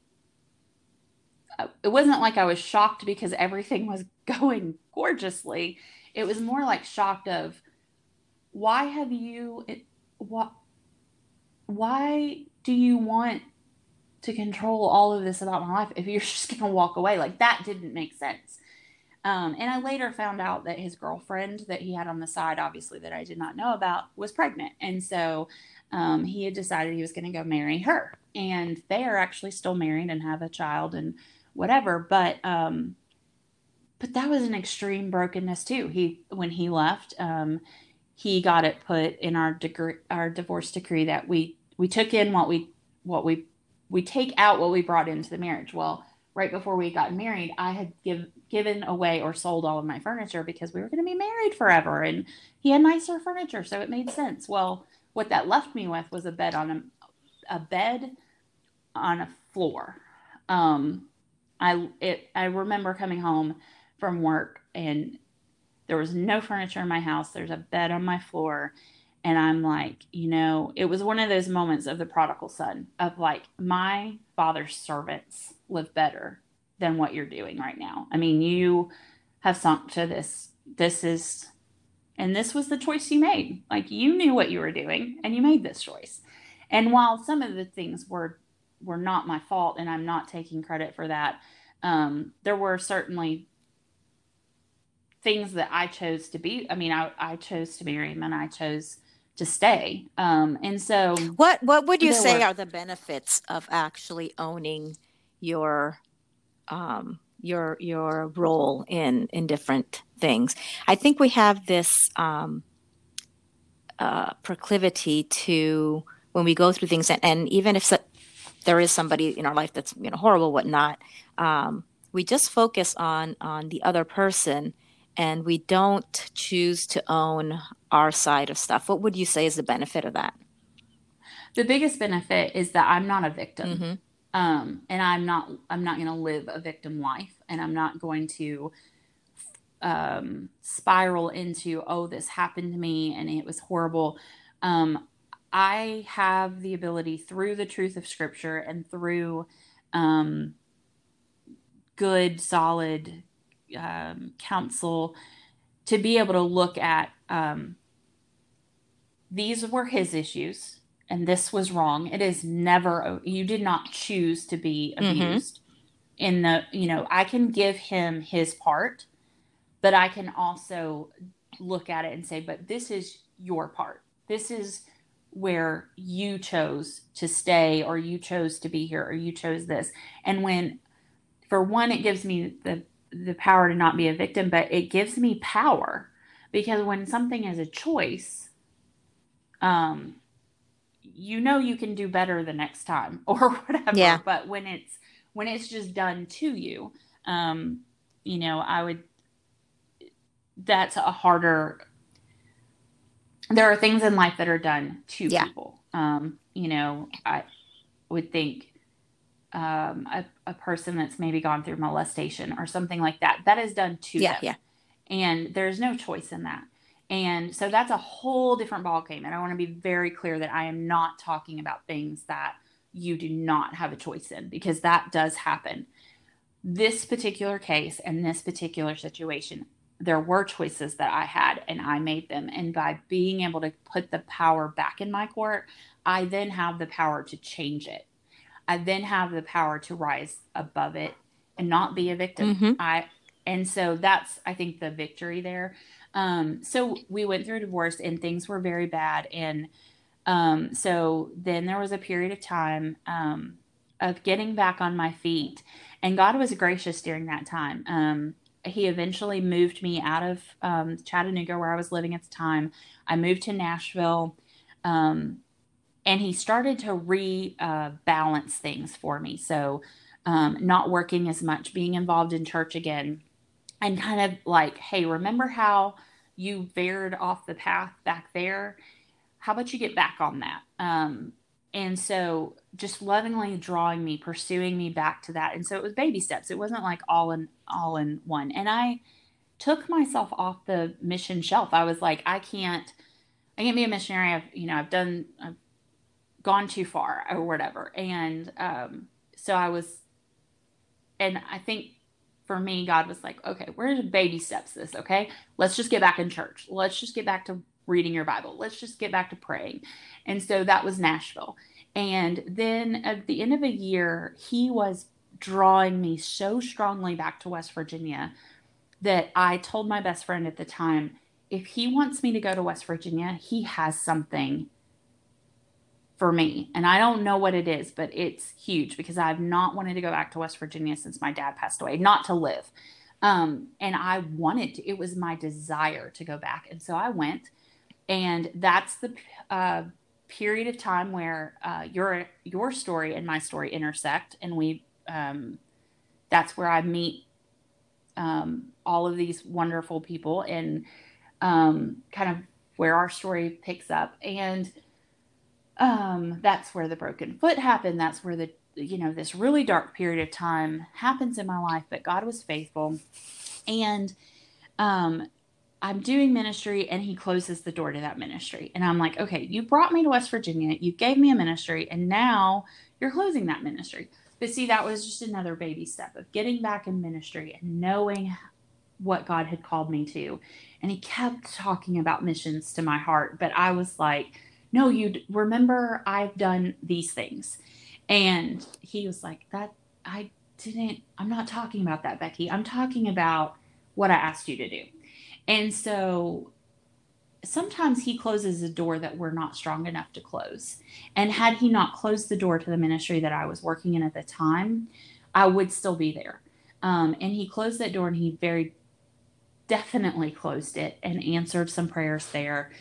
It wasn't like I was shocked because everything was going gorgeously. It was more like shocked of, why have you it, what why do you want to control all of this about my life if you're just going to walk away? Like, that didn't make sense. Um, and I later found out that his girlfriend that he had on the side, obviously that I did not know about, was pregnant. And so um, he had decided he was going to go marry her. And they are actually still married and have a child and whatever. But um, but that was an extreme brokenness too. He when he left, um, he got it put in our degree, our divorce decree, that we we took in what we what we we take out what we brought into the marriage. Well, right before we got married, I had give, given away or sold all of my furniture because we were going to be married forever. And he had nicer furniture, so it made sense. Well, what that left me with was a bed on a, a bed on a floor. Um, I it I remember coming home from work and there was no furniture in my house. There's a bed on my floor. And I'm like, you know, it was one of those moments of the prodigal son of like, my father's servants live better than what you're doing right now. I mean, you have sunk to this. This is, and this was the choice you made. Like, you knew what you were doing and you made this choice. And while some of the things were, were not my fault, and I'm not taking credit for that, um, there were certainly things that I chose to be. I mean, I, I chose to marry him and I chose to stay. Um, and so What what would you there say were, are the benefits of actually owning your um, your your role in in different things? I think we have this um, uh, proclivity to, when we go through things, and, and even if so, there is somebody in our life that's, you know, horrible, whatnot, um, we just focus on on the other person, and we don't choose to own our side of stuff. What would you say is the benefit of that? the biggest benefit is that I'm not a victim. Mm-hmm. Um, and I'm not, I'm not going to live a victim life, and I'm not going to, um, spiral into, oh, this happened to me and it was horrible. Um, I have the ability through the truth of scripture and through, um, good, solid, um, counsel to be able to look at, um, these were his issues and this was wrong. It is never, you did not choose to be Mm-hmm. abused. In the, you know, I can give him his part, but I can also look at it and say, but this is your part. This is where you chose to stay, or you chose to be here, or you chose this. And when, for one, it gives me the, the power to not be a victim, but it gives me power, because when something is a choice, um, you know, you can do better the next time or Yeah. whatever. But when it's, when it's just done to you, um, you know, I would, that's a harder, there are things in life that are done to Yeah. people. Um, you know, I would think, um, a, a person that's maybe gone through molestation or something like that, that is done to Yeah. them. Yeah. And there's no choice in that. And so that's a whole different ballgame. And I want to be very clear that I am not talking about things that you do not have a choice in, because that does happen. This particular case and this particular situation, there were choices that I had and I made them. And by being able to put the power back in my court, I then have the power to change it. I then have the power to rise above it and not be a victim. Mm-hmm. I and so that's, I think, the victory there. Um, so we went through a divorce and things were very bad, and um, so then there was a period of time, um, of getting back on my feet, and God was gracious during that time. Um, he eventually moved me out of, um, Chattanooga, where I was living at the time. I moved to Nashville. Um, and he started to rebalance uh, things for me. So, um, not working as much, being involved in church again, and kind of like, hey, remember how you veered off the path back there? How about you get back on that? Um, and so, just lovingly drawing me, pursuing me back to that. And so it was baby steps. It wasn't like all in all in one. And I took myself off the mission shelf. I was like, I can't. I can't be a missionary. I've, you know, I've done, I've gone too far or whatever. And um, so I was, and I think for me, God was like, okay, we're baby steps this, okay? Let's just get back in church. Let's just get back to reading your Bible. Let's just get back to praying. And so that was Nashville. And then at the end of a year, he was drawing me so strongly back to West Virginia that I told my best friend at the time, if he wants me to go to West Virginia, he has something for me. And I don't know what it is, but it's huge, because I've not wanted to go back to West Virginia since my dad passed away, not to live. Um, and I wanted to, it was my desire to go back. And so I went, and that's the uh, period of time where uh, your, your story and my story intersect. And we, um, that's where I meet um, all of these wonderful people, and um, kind of where our story picks up. And um, that's where the broken foot happened. That's where the, you know, this really dark period of time happens in my life, but God was faithful. And um, I'm doing ministry, and he closes the door to that ministry. And I'm like, okay, you brought me to West Virginia, you gave me a ministry, and now you're closing that ministry. But see, that was just another baby step of getting back in ministry and knowing what God had called me to. And he kept talking about missions to my heart. But I was like, no, you remember, I've done these things. And he was like, that, I didn't, I'm not talking about that, Becky. I'm talking about what I asked you to do. And so sometimes he closes a door that we're not strong enough to close. And had he not closed the door to the ministry that I was working in at the time, I would still be there. Um, and he closed that door, and he very definitely closed it and answered some prayers there,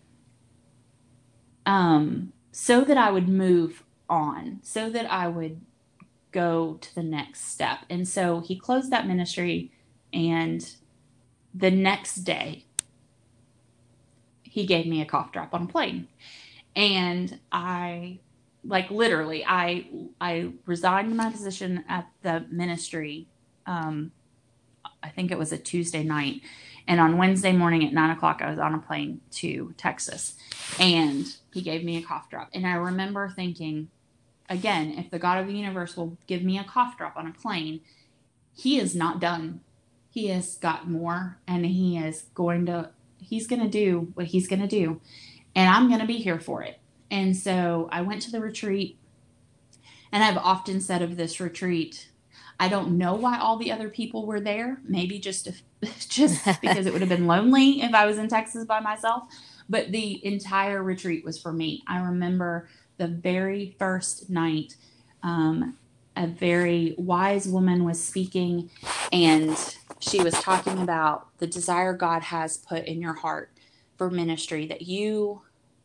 um, so that I would move on, so that I would go to the next step. And so he closed that ministry, and the next day he gave me a cough drop on a plane. And I, like, literally, I I resigned my position at the ministry. Um, I think it was a Tuesday night. And on Wednesday morning at nine o'clock, I was on a plane to Texas. And he gave me a cough drop. And I remember thinking, again, if the God of the universe will give me a cough drop on a plane, he is not done. He has got more, and he is going to, he's going to do what he's going to do. And I'm going to be here for it. And so I went to the retreat. And I've often said of this retreat, I don't know why all the other people were there. Maybe just if, just because it would have been lonely if I was in Texas by myself. But the entire retreat was for me. I remember the very first night, um, a very wise woman was speaking, and she was talking about the desire God has put in your heart for ministry that you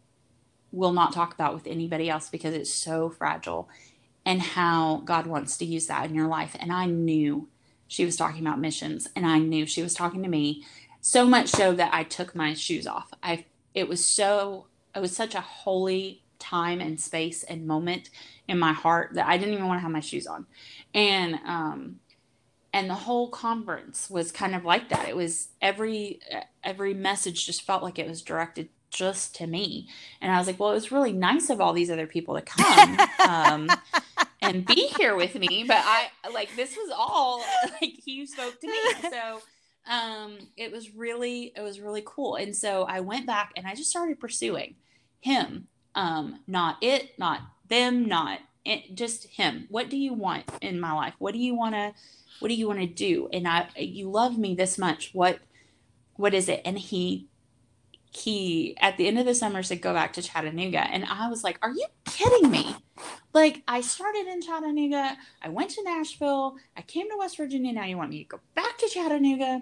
will not talk about with anybody else because it's so fragile, and how God wants to use that in your life. And I knew she was talking about missions, and I knew she was talking to me, so much so that I took my shoes off. I, it was so, it was such a holy time and space and moment in my heart that I didn't even want to have my shoes on. And, um, and the whole conference was kind of like that. It was every, every message just felt like it was directed just to me. And I was like, well, it was really nice of all these other people to come, um, and be here with me. But I, like, this was all, like, he spoke to me. So, um, it was really, it was really cool. And so I went back and I just started pursuing him. Um, not it, not them, not it, just him. What do you want in my life? What do you want to, what do you want to do? And I, you love me this much. What, what is it? And he, he, at the end of the summer, said, go back to Chattanooga. And I was like, are you kidding me? Like, I started in Chattanooga. I went to Nashville. I came to West Virginia. Now you want me to go back to Chattanooga?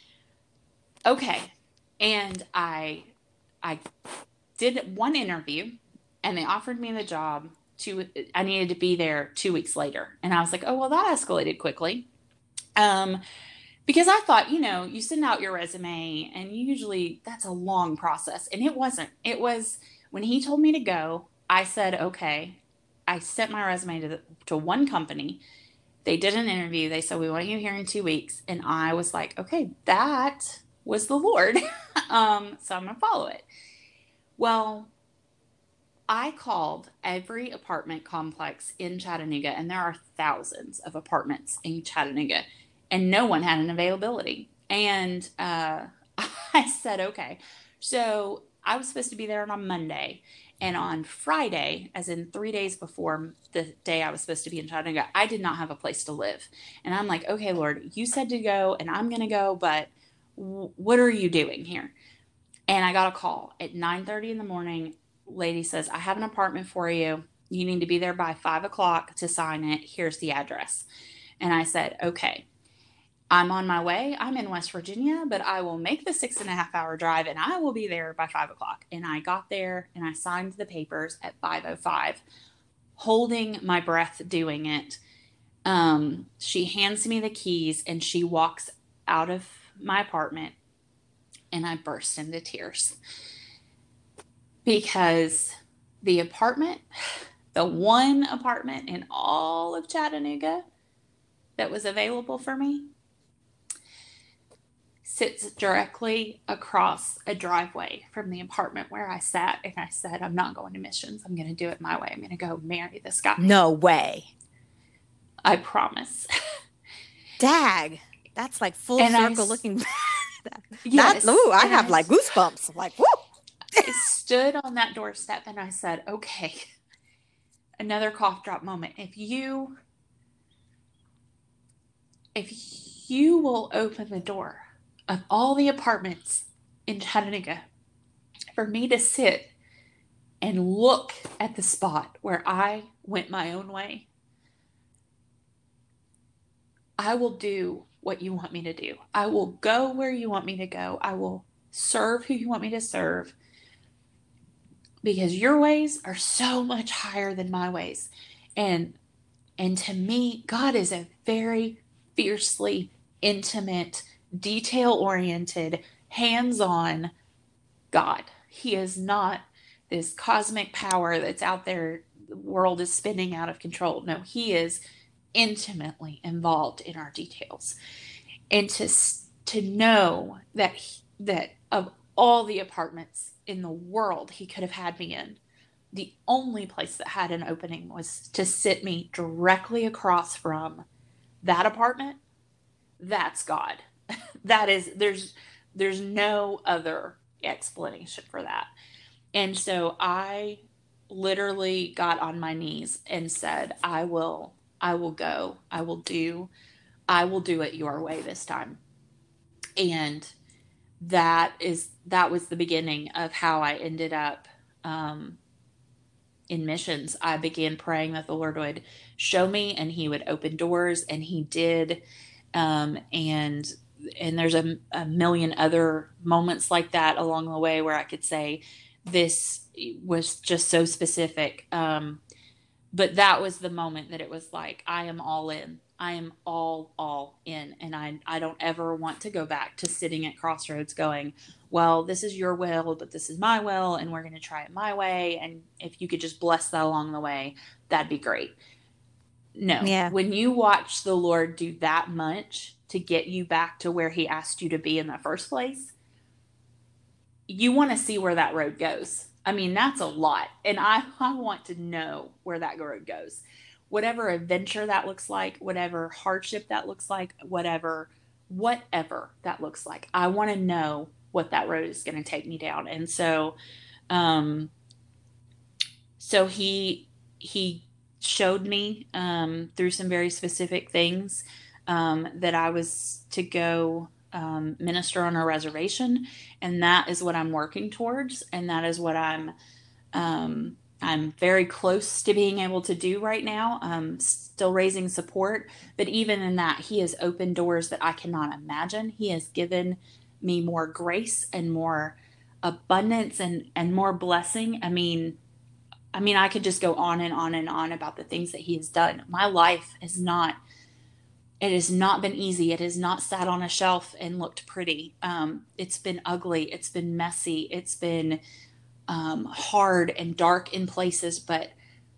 Okay. And I, I did one interview, and they offered me the job. Two, I needed to be there two weeks later. And I was like, oh, well, that escalated quickly. Um, because I thought, you know, you send out your resume, and usually that's a long process. And it wasn't. It was, when he told me to go, I said, okay. I sent my resume to the, to one company. They did an interview. They said, we want you here in two weeks. And I was like, okay, that was the Lord. um, so I'm going to follow it. Well, I called every apartment complex in Chattanooga, and there are thousands of apartments in Chattanooga, and no one had an availability. And uh, I said, okay. So I was supposed to be there on a Monday. And on Friday, as in three days before the day I was supposed to be in Chattanooga, I did not have a place to live. And I'm like, okay, Lord, you said to go, and I'm going to go, but w- what are you doing here? And I got a call at nine thirty in the morning. Lady says, I have an apartment for you. You need to be there by five o'clock to sign it. Here's the address. And I said, okay, I'm on my way. I'm in West Virginia, but I will make the six and a half hour drive, and I will be there by five o'clock. And I got there, and I signed the papers at five oh five, holding my breath doing it. Um, she hands me the keys and she walks out of my apartment, and I burst into tears because the apartment, the one apartment in all of Chattanooga that was available for me, sits directly across a driveway from the apartment where I sat. And I said, I'm not going to missions. I'm going to do it my way. I'm going to go marry this guy. No way. I promise. Dag. That's like full And I, circle looking back. That, ooh, yes. I And have I, like goosebumps. Like, woo. I stood on that doorstep and I said, okay, another cough drop moment. If you, if you will open the door of all the apartments in Chattanooga for me to sit and look at the spot where I went my own way, I will do what you want me to do. I will go where you want me to go. I will serve who you want me to serve, because your ways are so much higher than my ways. And and to me, God is a very fiercely intimate, detail-oriented, hands-on God. He is not this cosmic power that's out there, the world is spinning out of control. No, he is intimately involved in our details. And to to know that he, that of all the apartments in the world he could have had me in, the only place that had an opening was to sit me directly across from that apartment. That's God. That is, there's there's no other explanation for that. And so I literally got on my knees and said, I will I will go. I will do I will do it your way this time. And that is that was the beginning of how I ended up um, in missions. I began praying that the Lord would show me and he would open doors, and he did. Um, and and there's a, a million other moments like that along the way where I could say this was just so specific. Um, but that was the moment that it was like, I am all in. I am all, all in. And I, I don't ever want to go back to sitting at crossroads going, well, this is your will, but this is my will, and we're going to try it my way. And if you could just bless that along the way, that'd be great. No, Yeah. when you watch the Lord do that much to get you back to where he asked you to be in the first place, you want to see where that road goes. I mean, that's a lot. And I, I want to know where that road goes. Whatever adventure that looks like, whatever hardship that looks like, whatever, whatever that looks like, I want to know what that road is going to take me down. And so, um, so he, he showed me, um, through some very specific things, um, that I was to go um, minister on a reservation, and that is what I'm working towards, and that is what I'm um, I'm very close to being able to do right now. I'm still raising support, but even in that, he has opened doors that I cannot imagine. He has given me more grace and more abundance and and more blessing. I mean, I mean, I could just go on and on and on about the things that he has done. My life is not it has not been easy. It has not sat on a shelf and looked pretty. Um, it's been ugly. It's been messy. It's been um, hard and dark in places, but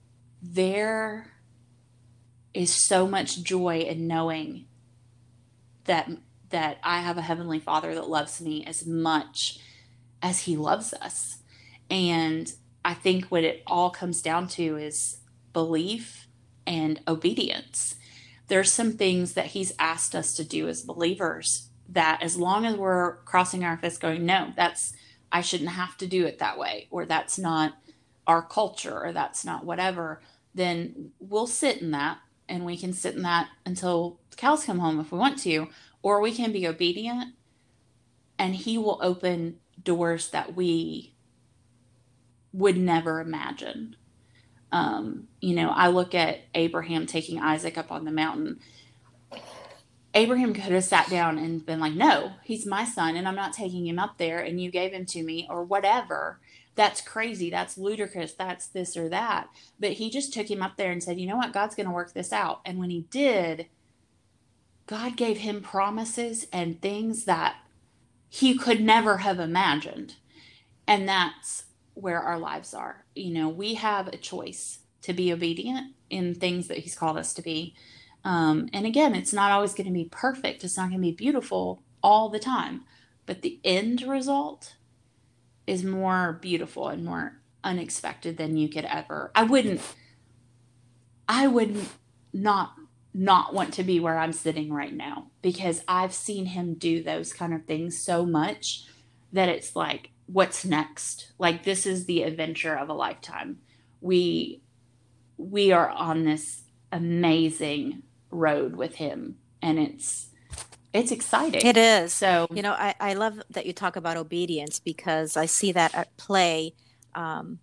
there is so much joy in knowing that that I have a heavenly Father that loves me as much as he loves us. And I think what it all comes down to is belief and obedience. There's some things that he's asked us to do as believers that, as long as we're crossing our fists going, no, that's, I shouldn't have to do it that way, or that's not our culture, or that's not whatever, then we'll sit in that, and we can sit in that until the cows come home if we want to, or we can be obedient, and he will open doors that we would never imagine. Um, you know, I look at Abraham taking Isaac up on the mountain. Abraham could have sat down and been like, no, he's my son and I'm not taking him up there and you gave him to me or whatever. That's crazy. That's ludicrous. That's this or that. But he just took him up there and said, you know what? God's going to work this out. And when he did, God gave him promises and things that he could never have imagined. And that's where our lives are. You know, we have a choice to be obedient in things that he's called us to be. Um, and again, it's not always going to be perfect. It's not going to be beautiful all the time. But the end result is more beautiful and more unexpected than you could ever. I wouldn't, I would not, not want to be where I'm sitting right now because I've seen him do those kind of things so much that it's like, what's next? Like, this is the adventure of a lifetime. We, we are on this amazing road with him and it's, it's exciting. It is. So, You know, I, I love that you talk about obedience because I see that at play. Um,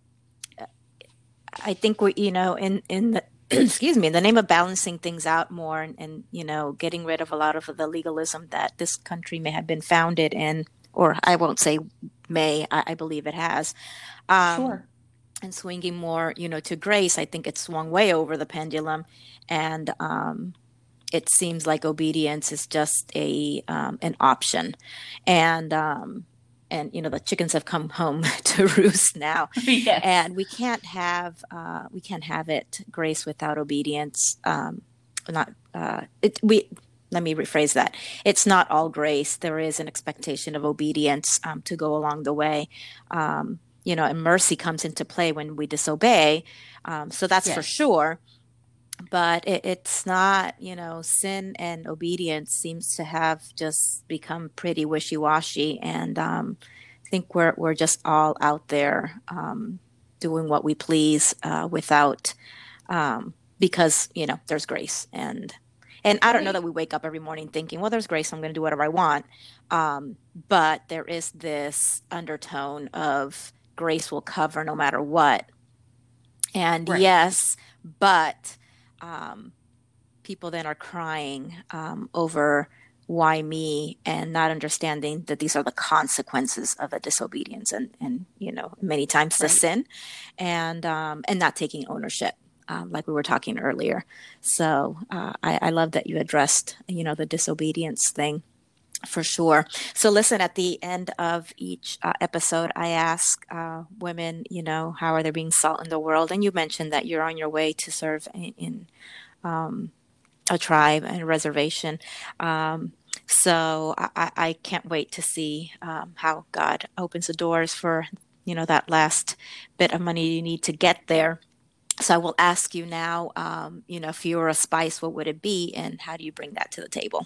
I think we, you know, in, in the, excuse me, in the name of balancing things out more and, and, you know, getting rid of a lot of the legalism that this country may have been founded in, or I won't say may, I, I believe it has. Um, sure. and swinging more, you know, to grace, I think it's swung way over the pendulum. And, um, it seems like obedience is just a um, an option, and um, and you know the chickens have come home to roost now, Yes. and we can't have uh, we can't have it grace without obedience. Um, not uh, it, we. Let me rephrase that. It's not all grace. There is an expectation of obedience um, to go along the way. Um, you know, and mercy comes into play when we disobey. Um, so that's for Yes. sure, but it, it's not, you know, sin and obedience seems to have just become pretty wishy-washy, and um, I think we're we're just all out there um, doing what we please uh, without um, because you know there's grace, and and I don't know that Right. we wake up every morning thinking, well, there's grace, I'm going to do whatever I want, um, but there is this undertone of grace will cover no matter what, and Right. yes, but um, people then are crying um, over why me and not understanding that these are the consequences of a disobedience and and you know many times the Right. sin and um, and not taking ownership um, like we were talking earlier. So uh, I, I love that you addressed you know the disobedience thing for sure. So listen, at the end of each uh, episode, I ask uh, women, you know, how are they being salt in the world? And you mentioned that you're on your way to serve in, in a tribe and a reservation. Um, so I, I I can't wait to see um, how God opens the doors for, you know, that last bit of money you need to get there. So I will ask you now, um, you know, if you were a spice, what would it be, and how do you bring that to the table?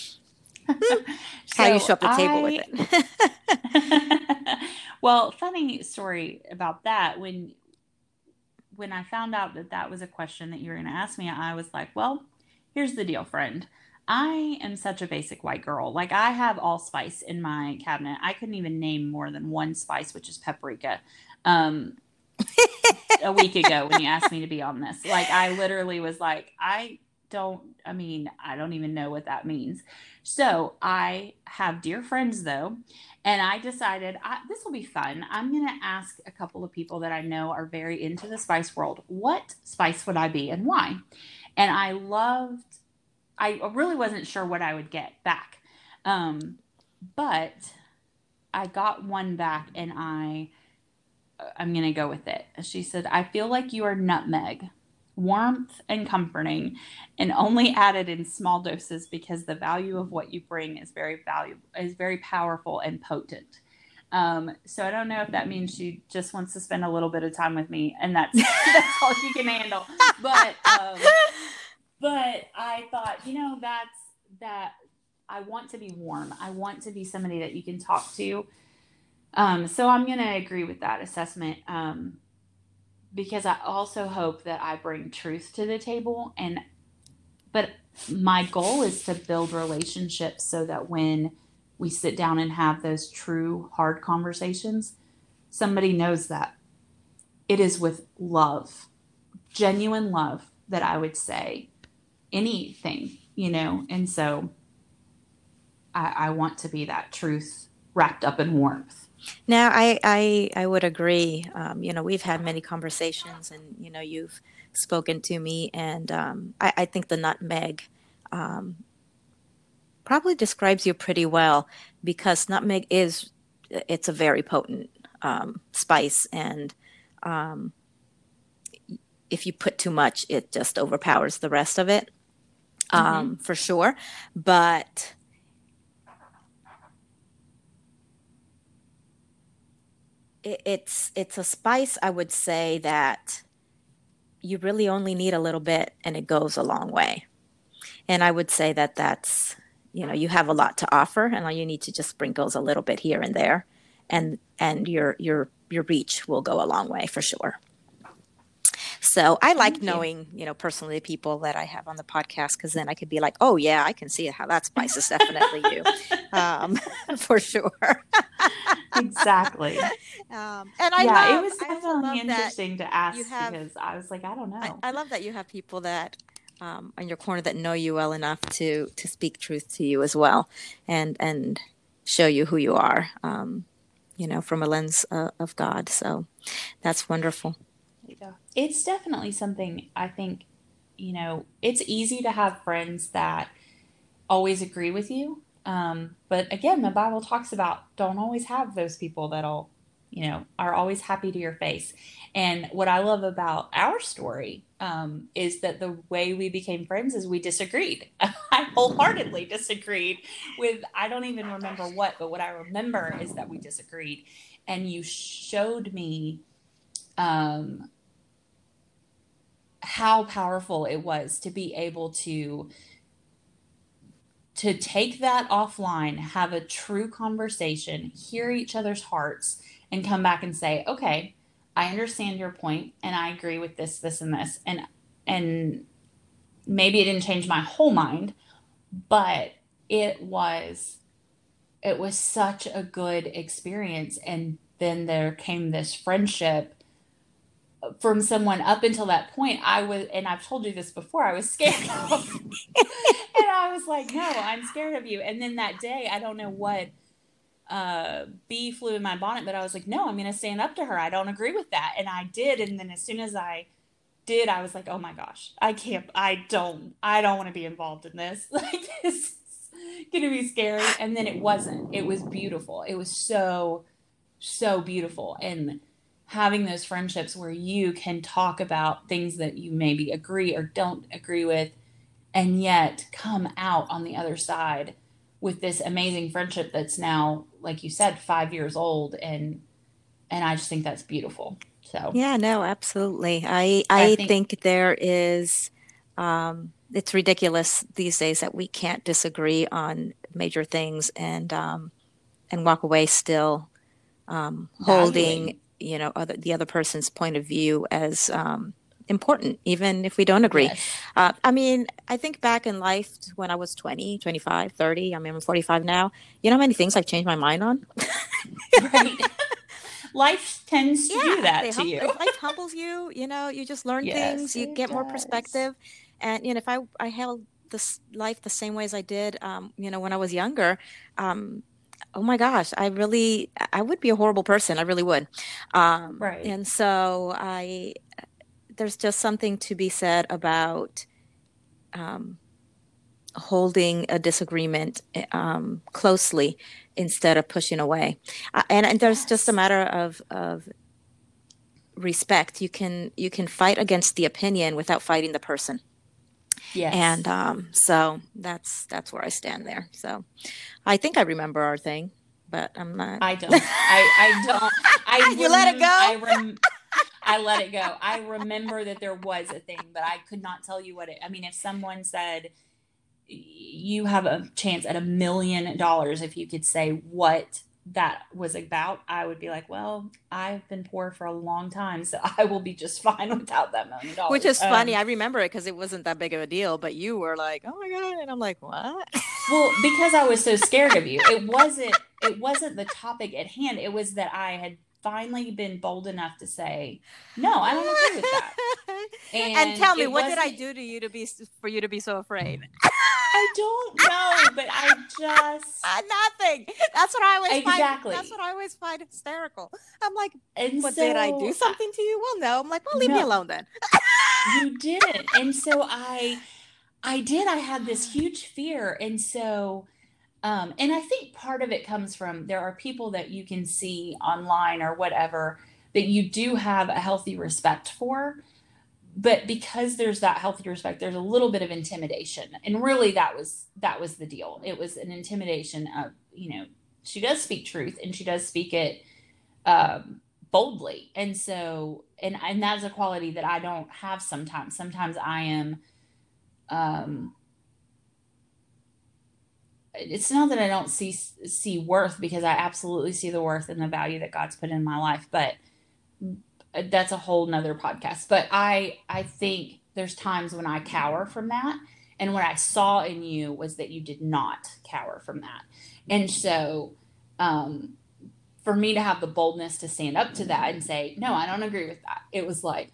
How you So show up the table with I, it? well, funny story about that. When when I found out that that was a question that you were going to ask me, I was like, well, here's the deal, friend. I am such a basic white girl. Like, I have allspice in my cabinet. I couldn't even name more than one spice, which is paprika. Um, a week ago when you asked me to be on this. Like, I literally was like, I don't, I mean, I don't even know what that means. So I have dear friends though, and I decided I, this will be fun. I'm going to ask a couple of people that I know are very into the spice world, what spice would I be and why? And I loved, I really wasn't sure what I would get back. Um, but I got one back and I I'm going to go with it. She said, I feel like you are nutmeg, warmth and comforting, and only added in small doses because the value of what you bring is very valuable, is very powerful and potent. Um, so I don't know if that means she just wants to spend a little bit of time with me, and that's that's all she can handle. But um, but I thought, you know, that's that. I want to be warm. I want to be somebody that you can talk to, um, so I'm going to agree with that assessment, um, because I also hope that I bring truth to the table. And but my goal is to build relationships so that when we sit down and have those true hard conversations, somebody knows that it is with love, genuine love, that I would say anything, you know. And so I, I want to be that truth wrapped up in warmth. Now, I, I, I would agree. Um, you know, we've had many conversations, and you know, you've spoken to me, and um, I, I think the nutmeg um, probably describes you pretty well because nutmeg is it's a very potent um, spice, and um, if you put too much, it just overpowers the rest of it, Mm-hmm. um, for sure. But it, it's it's a spice I would say that you really only need a little bit, and it goes a long way. And I would say that that's, you know, you have a lot to offer, and all you need to just sprinkles a little bit here and there, and and your your your reach will go a long way for sure. So I like Thank you. knowing, you know, personally the people that I have on the podcast, because then I could be like, oh yeah, I can see how that spice is definitely you, um, for sure. Exactly. Um, and I Yeah, it love, was I also definitely love that interesting to you ask have, because I was like, I don't I, know. I love that you have people that um, on your corner that know you well enough to to speak truth to you as well, and and show you who you are, um, you know, from a lens uh, of God. So that's wonderful. Yeah. It's definitely something I think, you know, it's easy to have friends that always agree with you. Um, but again, the Bible talks about don't always have those people that'll, you know, are always happy to your face. And what I love about our story um, is that the way we became friends is we disagreed. I wholeheartedly disagreed with, I don't even remember what, but what I remember is that we disagreed. And you showed me um, how powerful it was to be able to to take that offline, have a true conversation, hear each other's hearts, and come back and say, okay, I understand your point and I agree with this, this, and this. And and maybe it didn't change my whole mind, but it was it was such a good experience. And then there came this friendship from someone. Up until that point, I was, and I've told you this before, I was scared of. And I was like, no, I'm scared of you. And then that day, I don't know what uh, bee flew in my bonnet, but I was like, no, I'm going to stand up to her. I don't agree with that. And I did. And then as soon as I did, I was like, oh my gosh, I can't, I don't, I don't want to be involved in this. Like, this is going to be scary. And then it wasn't. It was beautiful. It was so, so beautiful. And having those friendships where you can talk about things that you maybe agree or don't agree with, and yet come out on the other side with this amazing friendship that's now, like you said, five years old. And and I just think that's beautiful. So Yeah, no, absolutely. I I I think think there is um it's ridiculous these days that we can't disagree on major things, and um and walk away still um holding, valuing. you know, other the other person's point of view as um important, even if we don't agree. Yes. Uh, I mean, I think back in life when I was twenty, twenty-five, thirty. I mean, I'm forty-five now. You know how many things I've changed my mind on? Right. Life tends to do Yeah, that they to hum you. life humbles you, you know, you just learn Yes, things, you it get more does. perspective. And you know, if I I held this life the same way as I did, um, you know, when I was younger, um, oh my gosh, I really I would be a horrible person. I really would. Um, Right. and so I there's just something to be said about um holding a disagreement um closely instead of pushing away. Uh, and, and there's just a Yes. matter of of respect. You can you can fight against the opinion without fighting the person. Yes. And um, so that's that's where I stand there. So I think I remember our thing, but I'm not. I don't. I I don't. I You let it remember. go. I rem. I let it go. I remember that there was a thing, but I could not tell you what it. I mean, if someone said you have a chance at a million dollars, if you could say what that was about, I would be like, well, I've been poor for a long time, so I will be just fine without that million Which dollars. is funny. Um, I remember it because it wasn't that big of a deal, but you were like, "Oh my God," and I'm like, "What?" well, because I was so scared of you, it wasn't. It wasn't the topic at hand. It was that I had finally been bold enough to say, no, I don't agree with that. And And tell me, it what did I wasn't do to you to be for you to be so afraid? I don't know, but I just Nothing. That's what I always find. That's exactly. what I always find hysterical. I'm like, And "But did I do so I, something to you?" Well, no. I'm like, "Well, leave me no, alone then." you didn't. And so I I did. I had this huge fear. And so um and I think part of it comes from there are people that you can see online or whatever that you do have a healthy respect for, but because there's that healthy respect, there's a little bit of intimidation. And really that was that was the deal. It was an intimidation of, you know, she does speak truth and she does speak it um boldly. And so and and that's a quality that I don't have sometimes. Sometimes I am um it's not that I don't see see worth, because I absolutely see the worth and the value that God's put in my life, but that's a whole nother podcast. But I I think there's times when I cower from that. And what I saw in you was that you did not cower from that. And so um for me to have the boldness to stand up to that and say, no, I don't agree with that. It was like,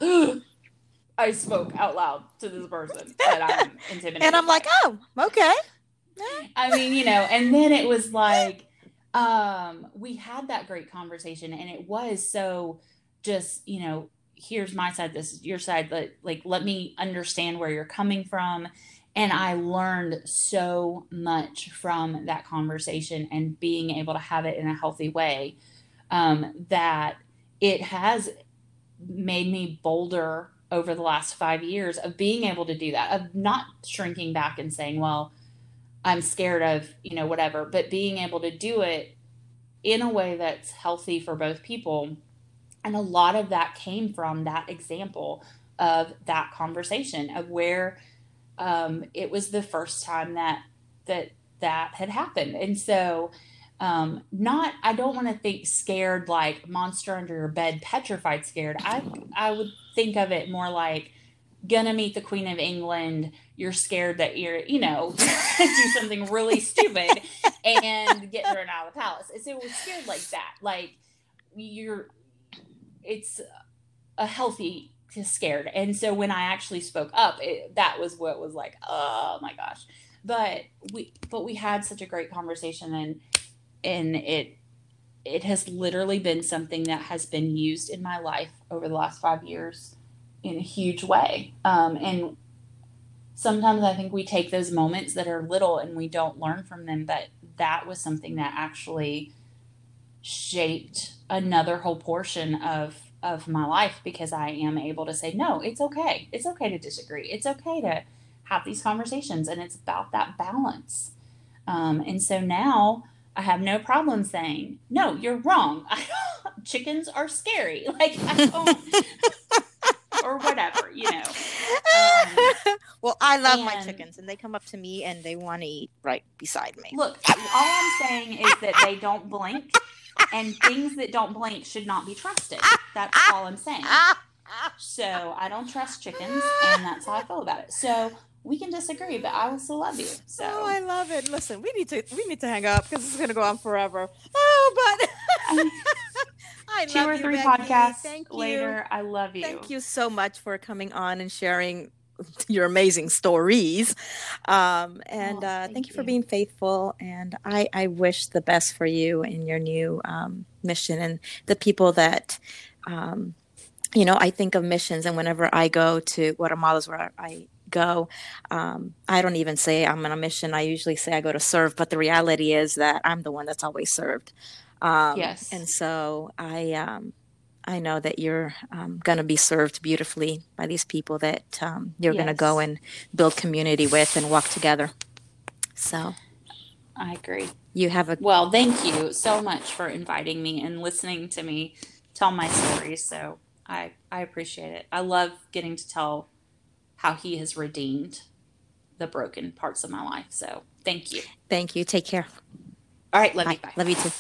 I spoke out loud to this person that I'm intimidated And I'm by. like, "Oh, okay." I mean, you know, and then it was like, um, we had that great conversation and it was so just, you know, here's my side, this is your side, but like, let me understand where you're coming from. And I learned so much from that conversation and being able to have it in a healthy way, um, that it has made me bolder over the last five years of being able to do that, of not shrinking back and saying, well, I'm scared of, you know, whatever, but being able to do it in a way that's healthy for both people. And a lot of that came from that example of that conversation of where um, it was the first time that that that had happened. And so um, not, I don't want to think scared like monster under your bed, petrified scared. I I would think of it more like gonna meet the Queen of England. You're scared that you're, you know, do something really stupid and get thrown out of the palace. So it was scared like that. Like you're, it's a healthy scared. And so when I actually spoke up, it, that was what was like, oh my gosh. But we, but we had such a great conversation, and and it it has literally been something that has been used in my life over the last five years in a huge way. Um, and sometimes I think we take those moments that are little and we don't learn from them, but that was something that actually shaped another whole portion of of my life, because I am able to say, no, it's okay. It's okay to disagree. It's okay to have these conversations, and it's about that balance. Um, and so now I have no problem saying, no, you're wrong. I chickens are scary. Like I don't, or whatever, you know. Um, Well, I love my and chickens, and they come up to me and they want to eat right beside me. look, all I'm saying is that they don't blink, and things that don't blink should not be trusted. That's all I'm saying. So I don't trust chickens, and that's how I feel about it. So we can disagree, but I will still love you. So Oh, I love it. Listen, we need to we need to hang up because this is gonna go on forever. Oh, but I, I two love or you, three Becky. podcasts Thank you. later, I love you. Thank you so much for coming on and sharing your amazing stories. Um, and Oh, uh, thank thank you for you. being faithful. And I, I wish the best for you in your new um, mission, and the people that, um, you know, I think of missions. And whenever I go to Guatemala, is where I go, um, I don't even say I'm on a mission. I usually say I go to serve. But the reality is that I'm the one that's always served. Um, Yes. and so I, um, I know that you're um, going to be served beautifully by these people that um, you're going to go Yes. and build community with and walk together. So I agree. you have a Well, thank you so much for inviting me and listening to me tell my stories. So I I appreciate it. I love getting to tell how he has redeemed the broken parts of my life. So thank you. thank you. Take care. All right, love Bye. you. Bye. Love you too.